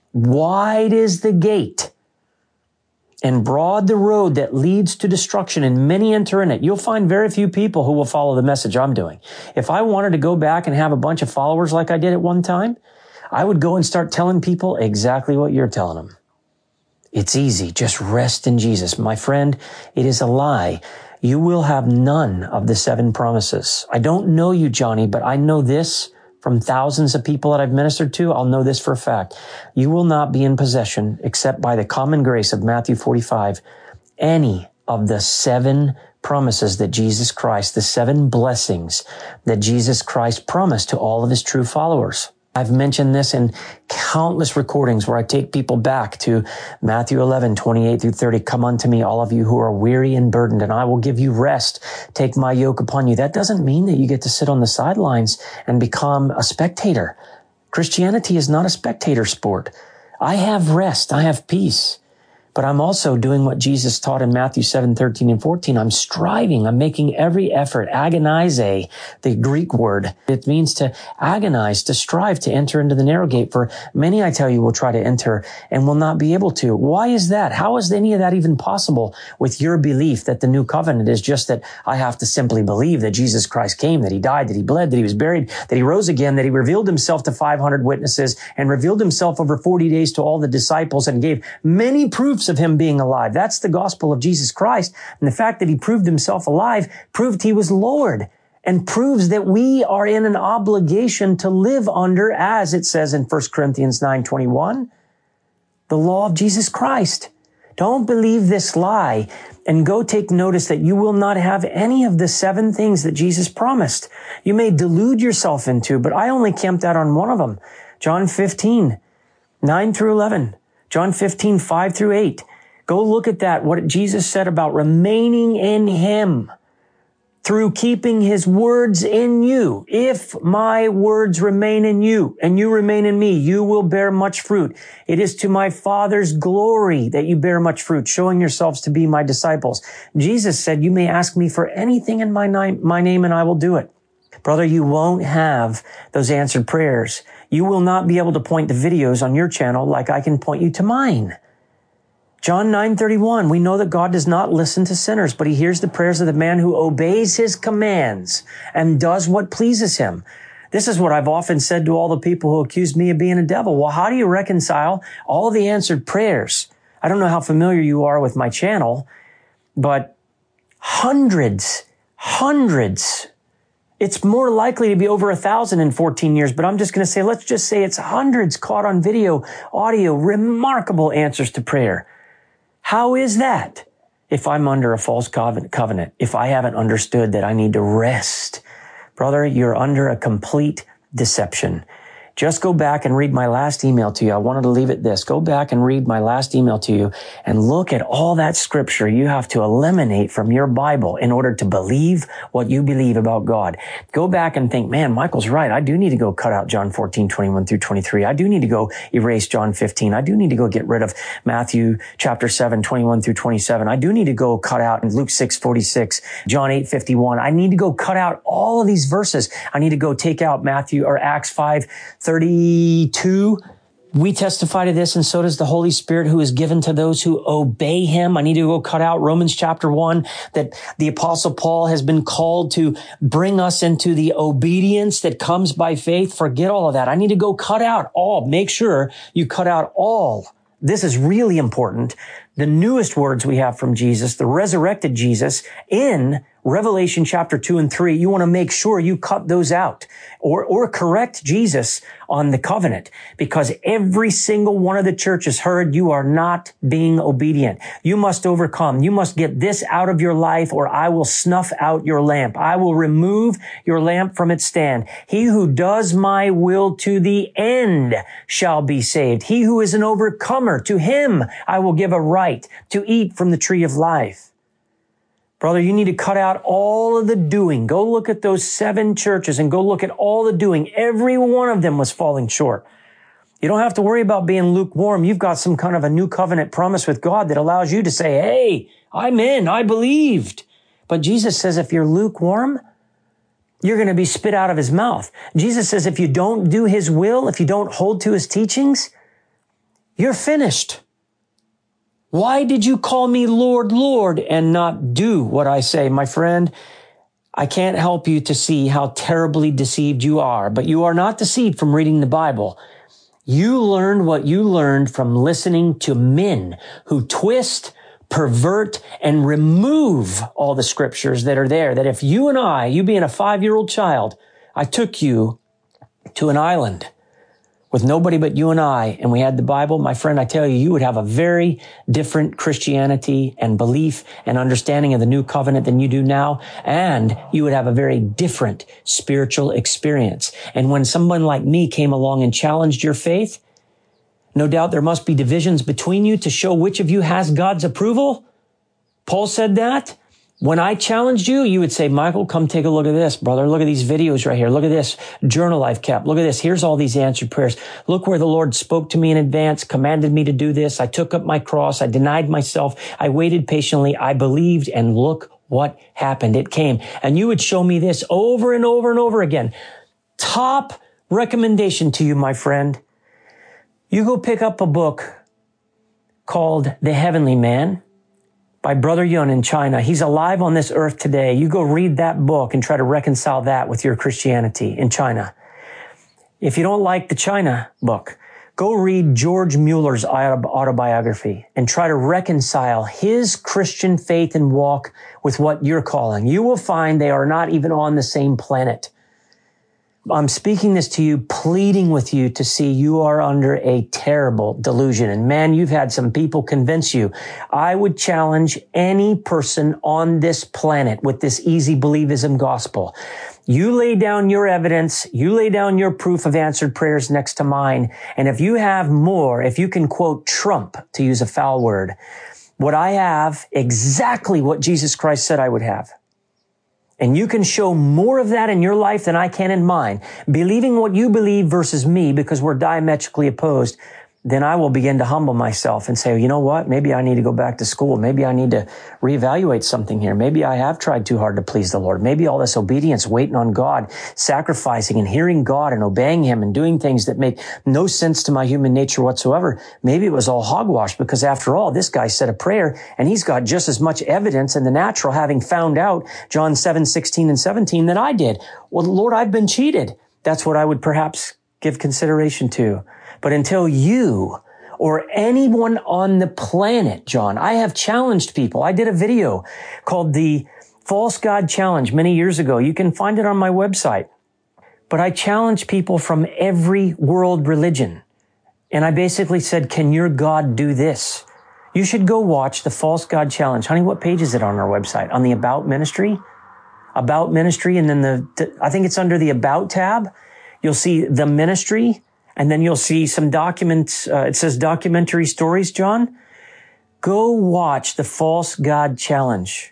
Wide is the gate and broad the road that leads to destruction, and many enter in it. You'll find very few people who will follow the message I'm doing. If I wanted to go back and have a bunch of followers like I did at one time, I would go and start telling people exactly what you're telling them. It's easy. Just rest in Jesus. My friend, it is a lie. You will have none of the 7 promises. I don't know you, Johnny, but I know this from thousands of people that I've ministered to. I'll know this for a fact. You will not be in possession, except by the common grace of Matthew 45, any of the 7 promises that Jesus Christ, the 7 blessings that Jesus Christ promised to all of his true followers. I've mentioned this in countless recordings where I take people back to Matthew 11, 28 through 30. Come unto me, all of you who are weary and burdened, and I will give you rest. Take my yoke upon you. That doesn't mean that you get to sit on the sidelines and become a spectator. Christianity is not a spectator sport. I have rest. I have peace. But I'm also doing what Jesus taught in Matthew 7, 13 and 14. I'm striving. I'm making every effort. Agonize, the Greek word. It means to agonize, to strive to enter into the narrow gate. For many, I tell you, will try to enter and will not be able to. Why is that? How is any of that even possible with your belief that the new covenant is just that I have to simply believe that Jesus Christ came, that he died, that he bled, that he was buried, that he rose again, that he revealed himself to 500 witnesses and revealed himself over 40 days to all the disciples and gave many proofs of him being alive. That's the gospel of Jesus Christ. And the fact that he proved himself alive proved he was Lord, and proves that we are in an obligation to live under, as it says in 1 Corinthians 9:21, the law of Jesus Christ. Don't believe this lie and go take notice that you will not have any of the 7 things that Jesus promised. You may delude yourself into, but I only camped out on one of them. John 15, 9 through 11. John 15, 5 through 8. Go look at that, what Jesus said about remaining in him through keeping his words in you. If my words remain in you and you remain in me, you will bear much fruit. It is to my Father's glory that you bear much fruit, showing yourselves to be my disciples. Jesus said, you may ask me for anything in my name and I will do it. Brother, you won't have those answered prayers. You will not be able to point to videos on your channel like I can point you to mine. John 9:31, we know that God does not listen to sinners, but he hears the prayers of the man who obeys his commands and does what pleases him. This is what I've often said to all the people who accuse me of being a devil. Well, how do you reconcile all the answered prayers? I don't know how familiar you are with my channel, but hundreds. It's more likely to be over 1,000 in 14 years, but I'm just going to say, let's just say it's hundreds caught on video, audio, remarkable answers to prayer. How is that? If I'm under a false covenant, if I haven't understood that I need to rest, brother, you're under a complete deception. Just go back and read my last email to you. I wanted to leave it this. Go back and read my last email to you and look at all that scripture you have to eliminate from your Bible in order to believe what you believe about God. Go back and think, man, Michael's right. I do need to go cut out John 14, 21 through 23. I do need to go erase John 15. I do need to go get rid of Matthew chapter 7, 21 through 27. I do need to go cut out Luke 6, 46, John 8, 51. I need to go cut out all of these verses. I need to go take out Matthew or Acts 5, 32 We testify to this, and so does the Holy Spirit, who is given to those who obey him. I need to go cut out Romans chapter 1, that the Apostle Paul has been called to bring us into the obedience that comes by faith. Forget all of that. I need to go cut out all. Make sure you cut out all. This is really important. The newest words we have from Jesus, the resurrected Jesus, in Revelation chapter 2 and 3, you want to make sure you cut those out or correct Jesus on the covenant, because every single one of the churches heard you are not being obedient. You must overcome. You must get this out of your life, or I will snuff out your lamp. I will remove your lamp from its stand. He who does my will to the end shall be saved. He who is an overcomer, to him I will give a right to eat from the tree of life. Brother, you need to cut out all of the doing. Go look at those 7 churches and go look at all the doing. Every one of them was falling short. You don't have to worry about being lukewarm. You've got some kind of a new covenant promise with God that allows you to say, hey, I'm in, I believed. But Jesus says if you're lukewarm, you're going to be spit out of his mouth. Jesus says if you don't do his will, if you don't hold to his teachings, you're finished. Why did you call me Lord, Lord, and not do what I say? My friend, I can't help you to see how terribly deceived you are, but you are not deceived from reading the Bible. You learned what you learned from listening to men who twist, pervert, and remove all the scriptures that are there. That if you and I, you being a 5-year-old child, I took you to an island with nobody but you and I, and we had the Bible, my friend, I tell you, you would have a very different Christianity and belief and understanding of the new covenant than you do now, and you would have a very different spiritual experience. And when someone like me came along and challenged your faith, no doubt there must be divisions between you to show which of you has God's approval. Paul said that. When I challenged you, you would say, Michael, come take a look at this, brother. Look at these videos right here. Look at this journal I've kept. Look at this. Here's all these answered prayers. Look where the Lord spoke to me in advance, commanded me to do this. I took up my cross. I denied myself. I waited patiently. I believed, and look what happened. It came. And you would show me this over and over and over again. Top recommendation to you, my friend. You go pick up a book called The Heavenly Man by Brother Yun in China. He's alive on this earth today. You go read that book and try to reconcile that with your Christianity in China. If you don't like the China book, go read George Mueller's autobiography and try to reconcile his Christian faith and walk with what you're calling. You will find they are not even on the same planet. I'm speaking this to you, pleading with you to see you are under a terrible delusion. And man, you've had some people convince you. I would challenge any person on this planet with this easy believism gospel. You lay down your evidence, you lay down your proof of answered prayers next to mine. And if you have more, if you can quote Trump, to use a foul word, what I have, exactly what Jesus Christ said I would have. And you can show more of that in your life than I can in mine, believing what you believe versus me, because we're diametrically opposed, then I will begin to humble myself and say, you know what? Maybe I need to go back to school. Maybe I need to reevaluate something here. Maybe I have tried too hard to please the Lord. Maybe all this obedience, waiting on God, sacrificing and hearing God and obeying him and doing things that make no sense to my human nature whatsoever. Maybe it was all hogwash, because after all, this guy said a prayer and he's got just as much evidence in the natural, having found out John 7:16 and 17 that I did. Well, Lord, I've been cheated. That's what I would perhaps give consideration to. But until you or anyone on the planet, John, I have challenged people. I did a video called the False God Challenge many years ago. You can find it on my website. But I challenged people from every world religion. And I basically said, can your God do this? You should go watch the False God Challenge. Honey, what page is it on our website? On the About Ministry? About Ministry, and then I think it's under the About tab. You'll see the ministry. And then you'll see some documents. It says documentary stories, John. Go watch the False God Challenge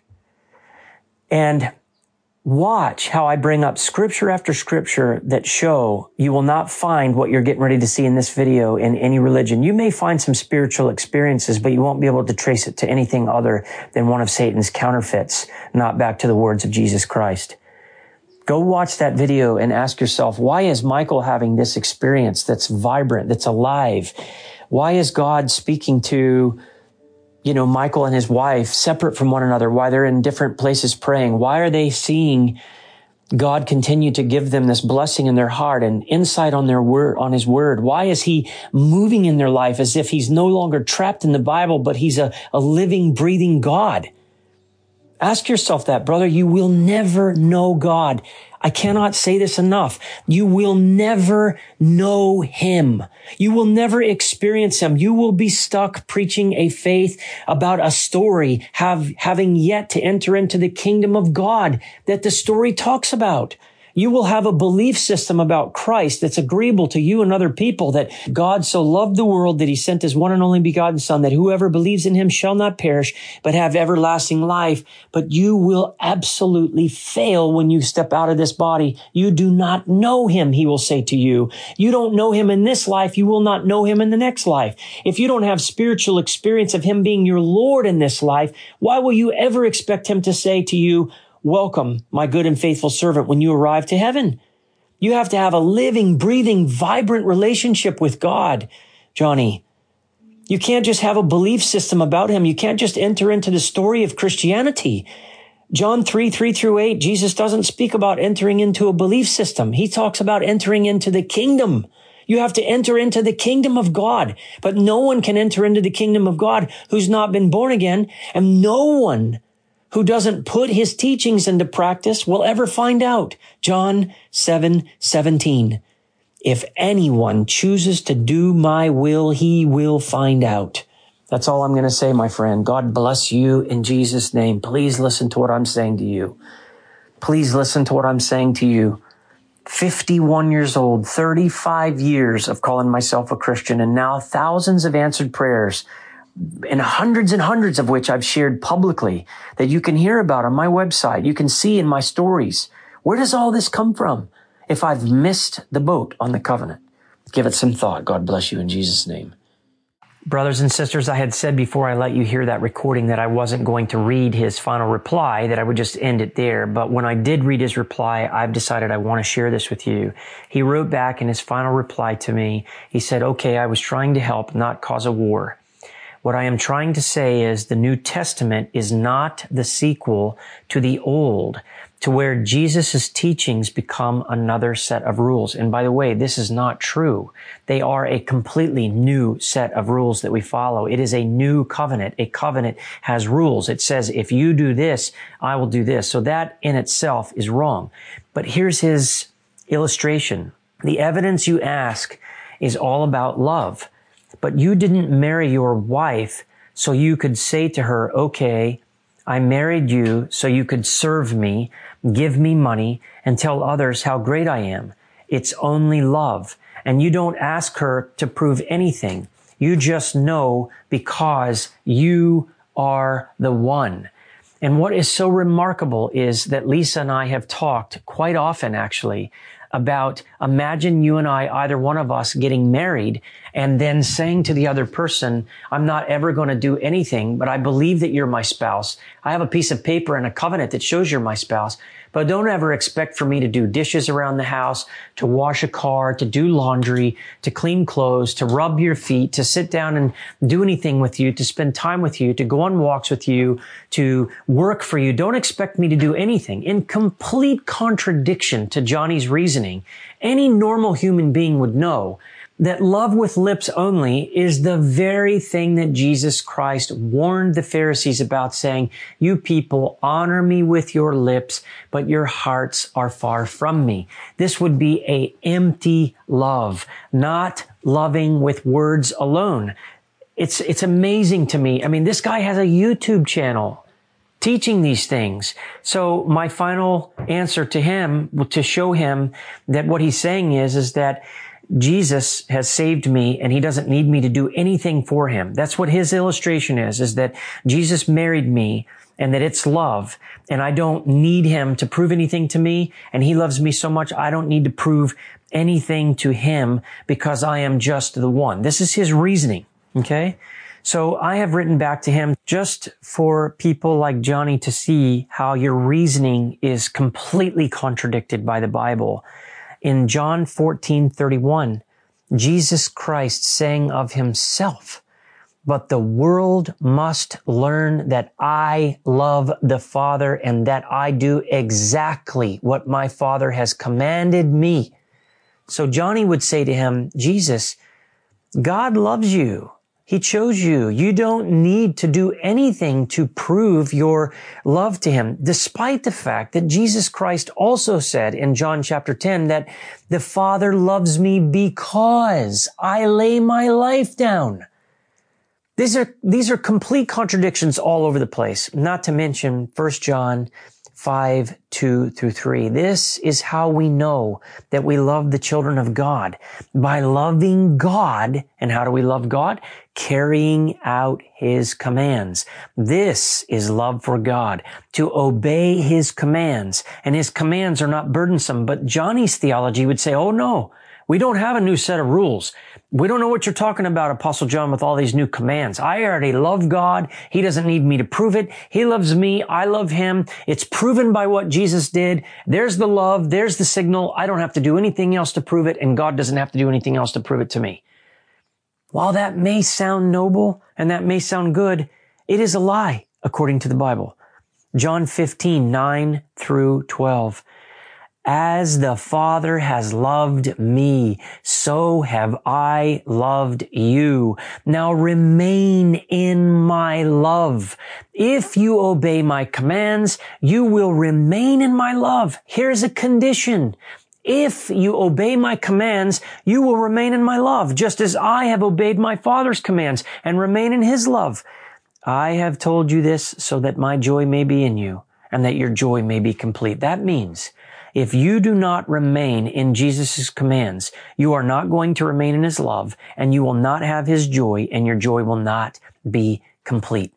and watch how I bring up scripture after scripture that show you will not find what you're getting ready to see in this video in any religion. You may find some spiritual experiences, but you won't be able to trace it to anything other than one of Satan's counterfeits, not back to the words of Jesus Christ. Go watch that video and ask yourself, why is Michael having this experience that's vibrant, that's alive? Why is God speaking to, Michael and his wife separate from one another? Why they're in different places praying? Why are they seeing God continue to give them this blessing in their heart and insight on their word, on his word? Why is he moving in their life as if he's no longer trapped in the Bible, but he's a living, breathing God? Ask yourself that, brother. You will never know God. I cannot say this enough. You will never know him. You will never experience him. You will be stuck preaching a faith about a story, having yet to enter into the kingdom of God that the story talks about. You will have a belief system about Christ that's agreeable to you and other people, that God so loved the world that he sent his one and only begotten Son, that whoever believes in him shall not perish, but have everlasting life. But you will absolutely fail when you step out of this body. You do not know him, he will say to you. You don't know him in this life. You will not know him in the next life. If you don't have spiritual experience of him being your Lord in this life, why will you ever expect him to say to you, welcome, my good and faithful servant, when you arrive to heaven? You have to have a living, breathing, vibrant relationship with God, Johnny. You can't just have a belief system about him. You can't just enter into the story of Christianity. John 3:3-8, Jesus doesn't speak about entering into a belief system. He talks about entering into the kingdom. You have to enter into the kingdom of God, but no one can enter into the kingdom of God who's not been born again, and no one who doesn't put his teachings into practice will ever find out. John 7:17. If anyone chooses to do my will, he will find out. That's all I'm going to say, my friend. God bless you in Jesus' name. Please listen to what I'm saying to you. Please listen to what I'm saying to you. 51 years old, 35 years of calling myself a Christian, and now thousands of answered prayers, and hundreds of which I've shared publicly that you can hear about on my website. You can see in my stories. Where does all this come from? If I've missed the boat on the covenant, give it some thought. God bless you in Jesus' name. Brothers and sisters, I had said before I let you hear that recording that I wasn't going to read his final reply, that I would just end it there. But when I did read his reply, I've decided I want to share this with you. He wrote back in his final reply to me. He said, okay, I was trying to help, not cause a war. What I am trying to say is the New Testament is not the sequel to the Old, to where Jesus' teachings become another set of rules. And by the way, this is not true. They are a completely new set of rules that we follow. It is a new covenant. A covenant has rules. It says, if you do this, I will do this. So that in itself is wrong. But here's his illustration. The evidence you ask is all about love. But you didn't marry your wife so you could say to her, okay, I married you so you could serve me, give me money, and tell others how great I am. It's only love. And you don't ask her to prove anything. You just know because you are the one. And what is so remarkable is that Lisa and I have talked quite often, actually, about imagine you and I, either one of us, getting married and then saying to the other person, I'm not ever going to do anything, but I believe that you're my spouse. I have a piece of paper and a covenant that shows you're my spouse, but don't ever expect for me to do dishes around the house, to wash a car, to do laundry, to clean clothes, to rub your feet, to sit down and do anything with you, to spend time with you, to go on walks with you, to work for you. Don't expect me to do anything. In complete contradiction to Johnny's reasoning, any normal human being would know that love with lips only is the very thing that Jesus Christ warned the Pharisees about, saying, you people honor me with your lips, but your hearts are far from me. This would be an empty love, not loving with words alone. It's amazing to me. I mean, this guy has a YouTube channel teaching these things. So my final answer to him, to show him that what he's saying is that Jesus has saved me and he doesn't need me to do anything for him. That's what his illustration is that Jesus married me and that it's love, and I don't need him to prove anything to me, and he loves me so much I don't need to prove anything to him because I am just the one. This is his reasoning, okay? So I have written back to him just for people like Johnny to see how your reasoning is completely contradicted by the Bible. In John 14:31, Jesus Christ saying of himself, "But the world must learn that I love the Father and that I do exactly what my Father has commanded me." So Johnny would say to him, Jesus, God loves you. He chose you. You don't need to do anything to prove your love to him, despite the fact that Jesus Christ also said in John chapter 10 that the Father loves me because I lay my life down. These are complete contradictions all over the place, not to mention 1 John 5:2-3. This is how we know that we love the children of God, by loving God. And how do we love God? Carrying out his commands. This is love for God, to obey his commands. And his commands are not burdensome. But Johnny's theology would say, oh no, we don't have a new set of rules. We don't know what you're talking about, Apostle John, with all these new commands. I already love God. He doesn't need me to prove it. He loves me. I love him. It's proven by what Jesus did. There's the love. There's the signal. I don't have to do anything else to prove it, and God doesn't have to do anything else to prove it to me. While that may sound noble and that may sound good, it is a lie according to the Bible. John 15:9-12. As the Father has loved me, so have I loved you. Now remain in my love. If you obey my commands, you will remain in my love. Here's a condition. If you obey my commands, you will remain in my love, just as I have obeyed my Father's commands and remain in his love. I have told you this so that my joy may be in you and that your joy may be complete. That means if you do not remain in Jesus' commands, you are not going to remain in his love, and you will not have his joy, and your joy will not be complete.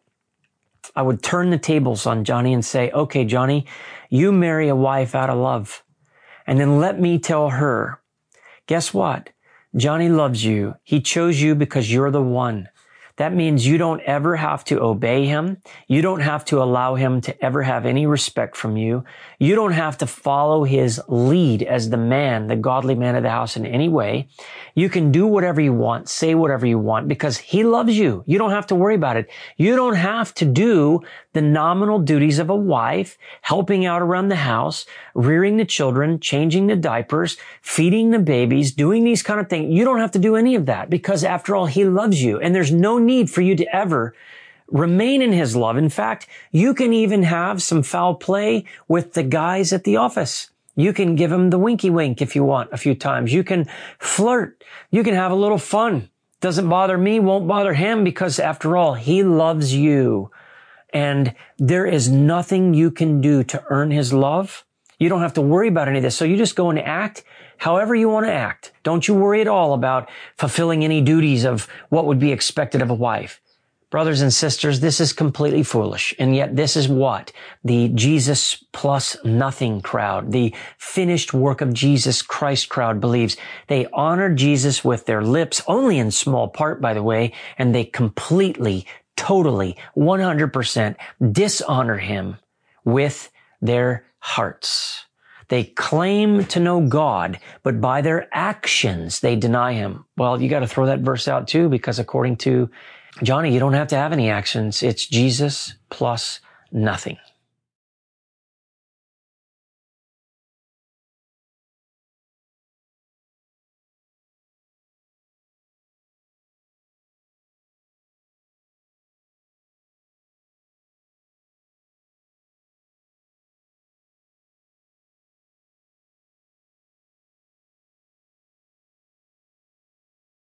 I would turn the tables on Johnny and say, okay, Johnny, you marry a wife out of love. And then let me tell her, guess what? Johnny loves you. He chose you because you're the one. That means you don't ever have to obey him. You don't have to allow him to ever have any respect from you. You don't have to follow his lead as the man, the godly man of the house in any way. You can do whatever you want, say whatever you want, because he loves you. You don't have to worry about it. You don't have to do the nominal duties of a wife, helping out around the house, rearing the children, changing the diapers, feeding the babies, doing these kind of things. You don't have to do any of that because after all, he loves you, and there's no need for you to ever remain in his love. In fact, you can even have some foul play with the guys at the office. You can give him the winky wink if you want a few times. You can flirt. You can have a little fun. Doesn't bother me, won't bother him, because after all, he loves you. And there is nothing you can do to earn his love. You don't have to worry about any of this. So you just go and act however you want to act. Don't you worry at all about fulfilling any duties of what would be expected of a wife. Brothers and sisters, this is completely foolish. And yet this is what the Jesus plus nothing crowd, the finished work of Jesus Christ crowd believes. They honor Jesus with their lips, only in small part, by the way, and they completely, totally, 100% dishonor him with their hearts. They claim to know God, but by their actions, they deny him. Well, you got to throw that verse out too, because according to Johnny, you don't have to have any actions. It's Jesus plus nothing.